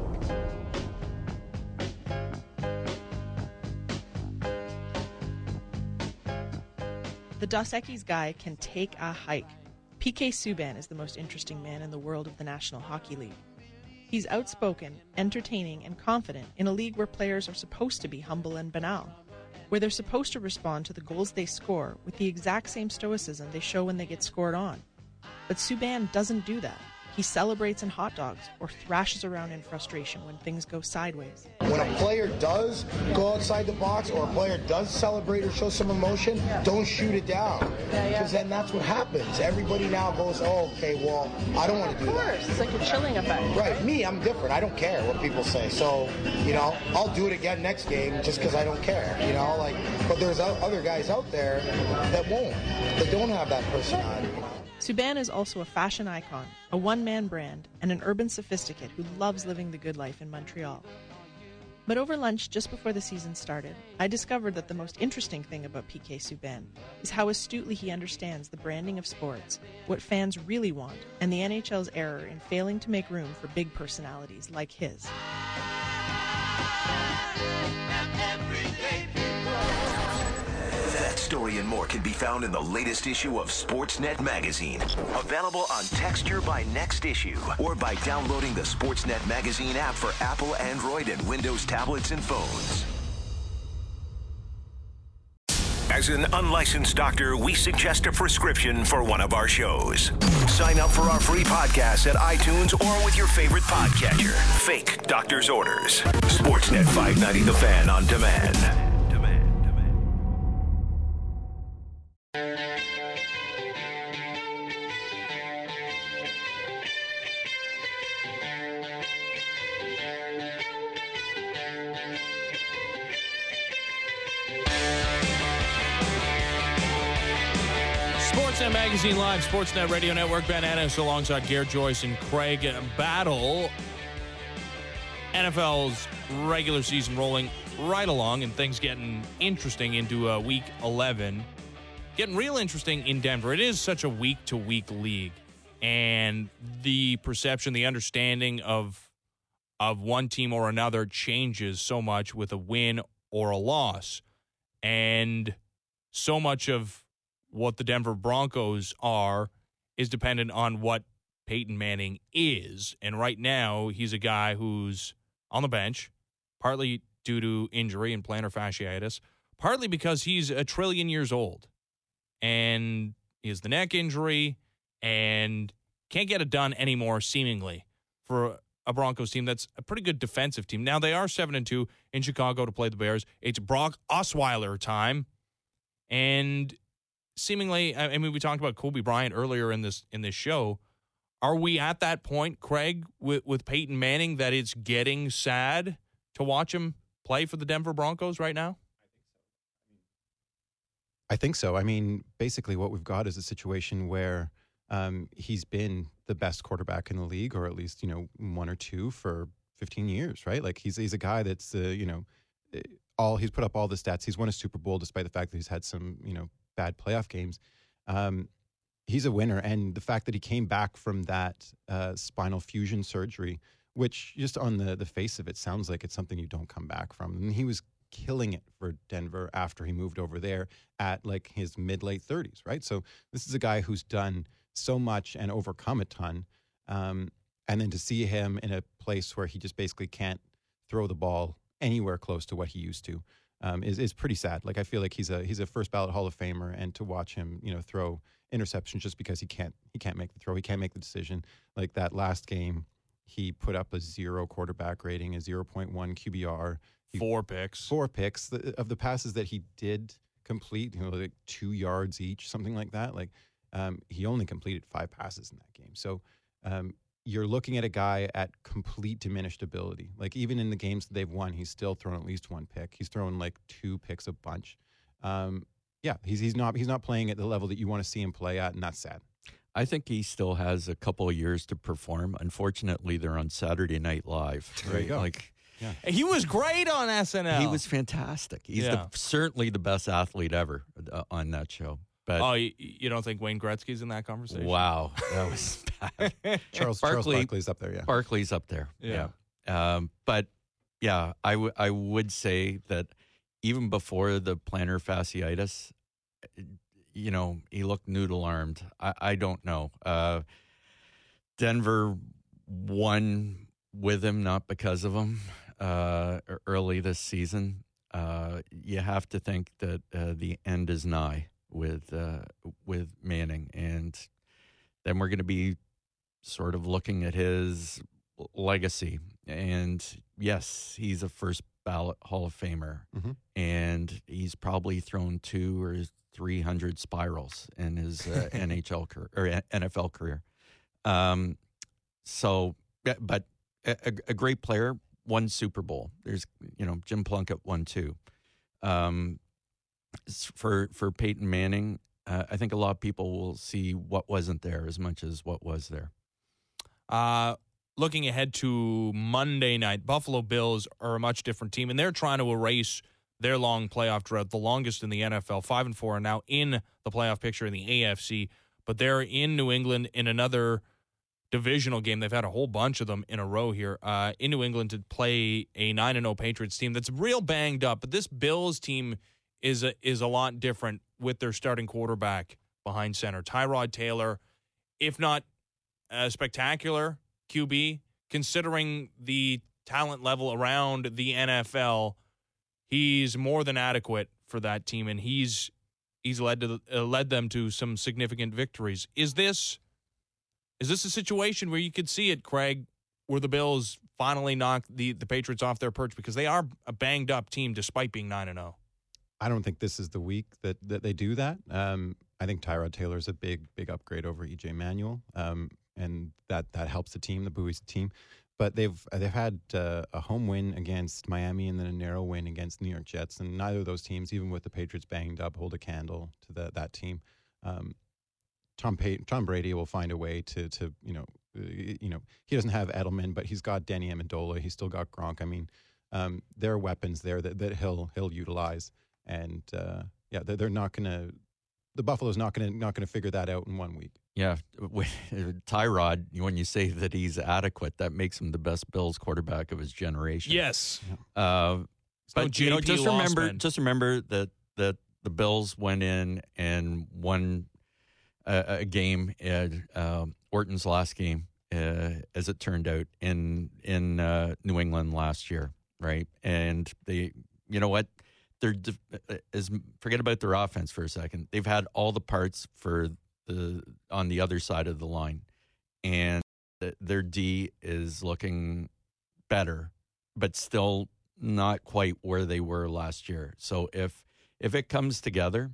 I: The Dos Equis guy can take a hike. PK Subban is the most interesting man in the world of the National Hockey League. He's outspoken, entertaining, and confident in a league where players are supposed to be humble and banal, where they're supposed to respond to the goals they score with the exact same stoicism they show when they get scored on. But Subban doesn't do that. He celebrates in hot dogs or thrashes around in frustration when things go sideways.
J: When a player does go outside the box or a player does celebrate or show some emotion, don't shoot it down. Because then that's what happens. Everybody now goes, oh, okay, well, I don't want to do that.
I: Of course, it's like a chilling effect.
J: Right, me, I'm different. I don't care what people say. So, I'll do it again next game just because I don't care, But there's other guys out there that won't. They don't have that personality.
I: Subban is also a fashion icon, a one-man brand, and an urban sophisticate who loves living the good life in Montreal. But over lunch, just before the season started, I discovered that the most interesting thing about PK Subban is how astutely he understands the branding of sports, what fans really want, and the NHL's error in failing to make room for big personalities like his.
A: That story and more can be found in the latest issue of Sportsnet Magazine. Available on Texture by next issue or by downloading the Sportsnet Magazine app for Apple, Android, and Windows tablets and phones. As an unlicensed doctor, we suggest a prescription for one of our shows. Sign up for our free podcast at iTunes or with your favorite podcatcher. Fake doctor's orders. Sportsnet 590 The Fan on demand.
B: Sportsnet Magazine Live, Sportsnet Radio Network, Ben Ennis alongside Gare Joyce and Craig Battle. NFL's regular season rolling right along and things getting interesting into Week 11. Getting real interesting in Denver. It is such a week-to-week league, and the perception, the understanding of one team or another changes so much with a win or a loss. And so much of what the Denver Broncos are is dependent on what Peyton Manning is. And right now, he's a guy who's on the bench, partly due to injury and plantar fasciitis, partly because he's a trillion years old. And he has the neck injury and can't get it done anymore, seemingly, for a Broncos team that's a pretty good defensive team. Now, they are 7-2 in Chicago to play the Bears. It's Brock Osweiler time. And seemingly, I mean, we talked about Kobe Bryant earlier in this show. Are we at that point, Craig, with Peyton Manning, that it's getting sad to watch him play for the Denver Broncos right now?
D: I think so. I mean, basically what we've got is a situation where he's been the best quarterback in the league, or at least, one or two for 15 years, right? Like he's a guy that's, he's put up all the stats. He's won a Super Bowl despite the fact that he's had some, bad playoff games. He's a winner. And the fact that he came back from that spinal fusion surgery, which just on the face of it sounds like it's something you don't come back from. And he was killing it for Denver after he moved over there at like his mid-late 30s, right? So this is a guy who's done so much and overcome a ton. And then to see him in a place where he just basically can't throw the ball anywhere close to what he used to is pretty sad. Like I feel like he's a first ballot Hall of Famer, and to watch him, throw interceptions just because he can't make the throw, he can't make the decision. Like that last game, he put up a 0 quarterback rating, a 0.1 QBR,
B: 4 picks.
D: 4 picks. Of the passes that he did complete, like 2 yards each, something like that. Like he only completed 5 passes in that game. So you're looking at a guy at complete diminished ability. Like even in the games that they've won, he's still thrown at least 1 pick. He's thrown like 2 picks a bunch. He's not playing at the level that you want to see him play at, and that's sad.
C: I think he still has a couple of years to perform. Unfortunately, they're on Saturday Night Live. Right?
D: There you go.
B: Yeah. He was great on SNL.
C: He was fantastic. He's certainly the best athlete ever on that show. But
B: you don't think Wayne Gretzky's in that conversation?
C: Wow, that was bad.
D: Charles Barkley's up there. Yeah,
C: Barkley's up there. Yeah. But yeah, I would say that even before the plantar fasciitis, he looked noodle-armed. I don't know. Denver won with him, not because of him, early this season. You have to think that the end is nigh with Manning. And then we're going to be sort of looking at his legacy. And, yes, he's a first-ballot Hall of Famer.
D: Mm-hmm.
C: And he's probably thrown 200 or 300 spirals in his NFL career. But a great player, won Super Bowl. There's, Jim Plunkett won 2. For Peyton Manning, I think a lot of people will see what wasn't there as much as what was there.
B: Looking ahead to Monday night, Buffalo Bills are a much different team, and they're trying to erase their long playoff drought, the longest in the NFL. 5-4 are now in the playoff picture in the AFC, but they're in New England in another divisional game. They've had a whole bunch of them in a row here in New England to play a 9-0 Patriots team that's real banged up. But this Bills team is a lot different with their starting quarterback behind center. Tyrod Taylor, if not a spectacular QB, considering the talent level around the NFL, he's more than adequate for that team, and he's led them to some significant victories. Is this a situation where you could see it, Craig, where the Bills finally knock the Patriots off their perch, because they are a banged up team despite being 9-0?
D: I don't think this is the week that they do that. I think Tyrod Taylor is a big upgrade over EJ Manuel, and that helps the team, the Buies team. But they've had a home win against Miami and then a narrow win against New York Jets, and neither of those teams, even with the Patriots banged up, hold a candle to that team. Tom Brady will find a way to he doesn't have Edelman, but he's got Danny Amendola. He's still got Gronk. I mean, there are weapons there that he'll utilize, and they're not gonna. The Buffalo's not gonna figure that out in 1 week.
C: Yeah, Tyrod, when you say that he's adequate, that makes him the best Bills quarterback of his generation.
B: Yes.
C: But just remember that the Bills went in and won a game at Orton's last game, as it turned out, in New England last year, right? And they, you know what? Forget about their offense for a second. They've had all the parts on the other side of the line, and their D is looking better, but still not quite where they were last year. So if it comes together,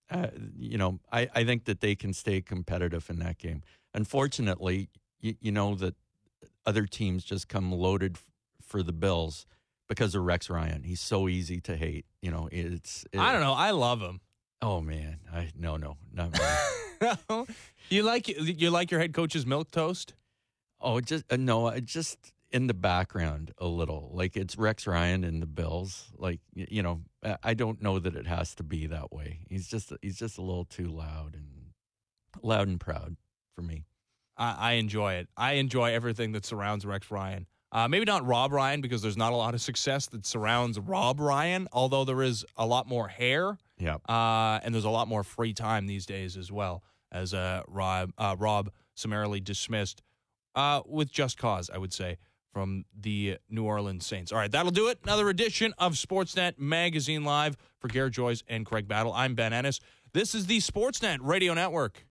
C: I think that they can stay competitive in that game. Unfortunately, you know that other teams just come loaded for the Bills because of Rex Ryan. He's so easy to hate. I don't
B: know. I love him.
C: Oh man, no, not me.
B: No? You like your head coach's milquetoast?
C: Oh, just in the background a little. Like, it's Rex Ryan and the Bills. Like, I don't know that it has to be that way. He's just a little too loud and proud for me.
B: I enjoy it. I enjoy everything that surrounds Rex Ryan. Maybe not Rob Ryan, because there's not a lot of success that surrounds Rob Ryan, although there is a lot more hair.
C: Yeah.
B: And there's a lot more free time these days as well, as Rob summarily dismissed with just cause, I would say, from the New Orleans Saints. All right, that'll do it. Another edition of Sportsnet Magazine Live. For Garrett Joyce and Craig Battle, I'm Ben Ennis. This is the Sportsnet Radio Network.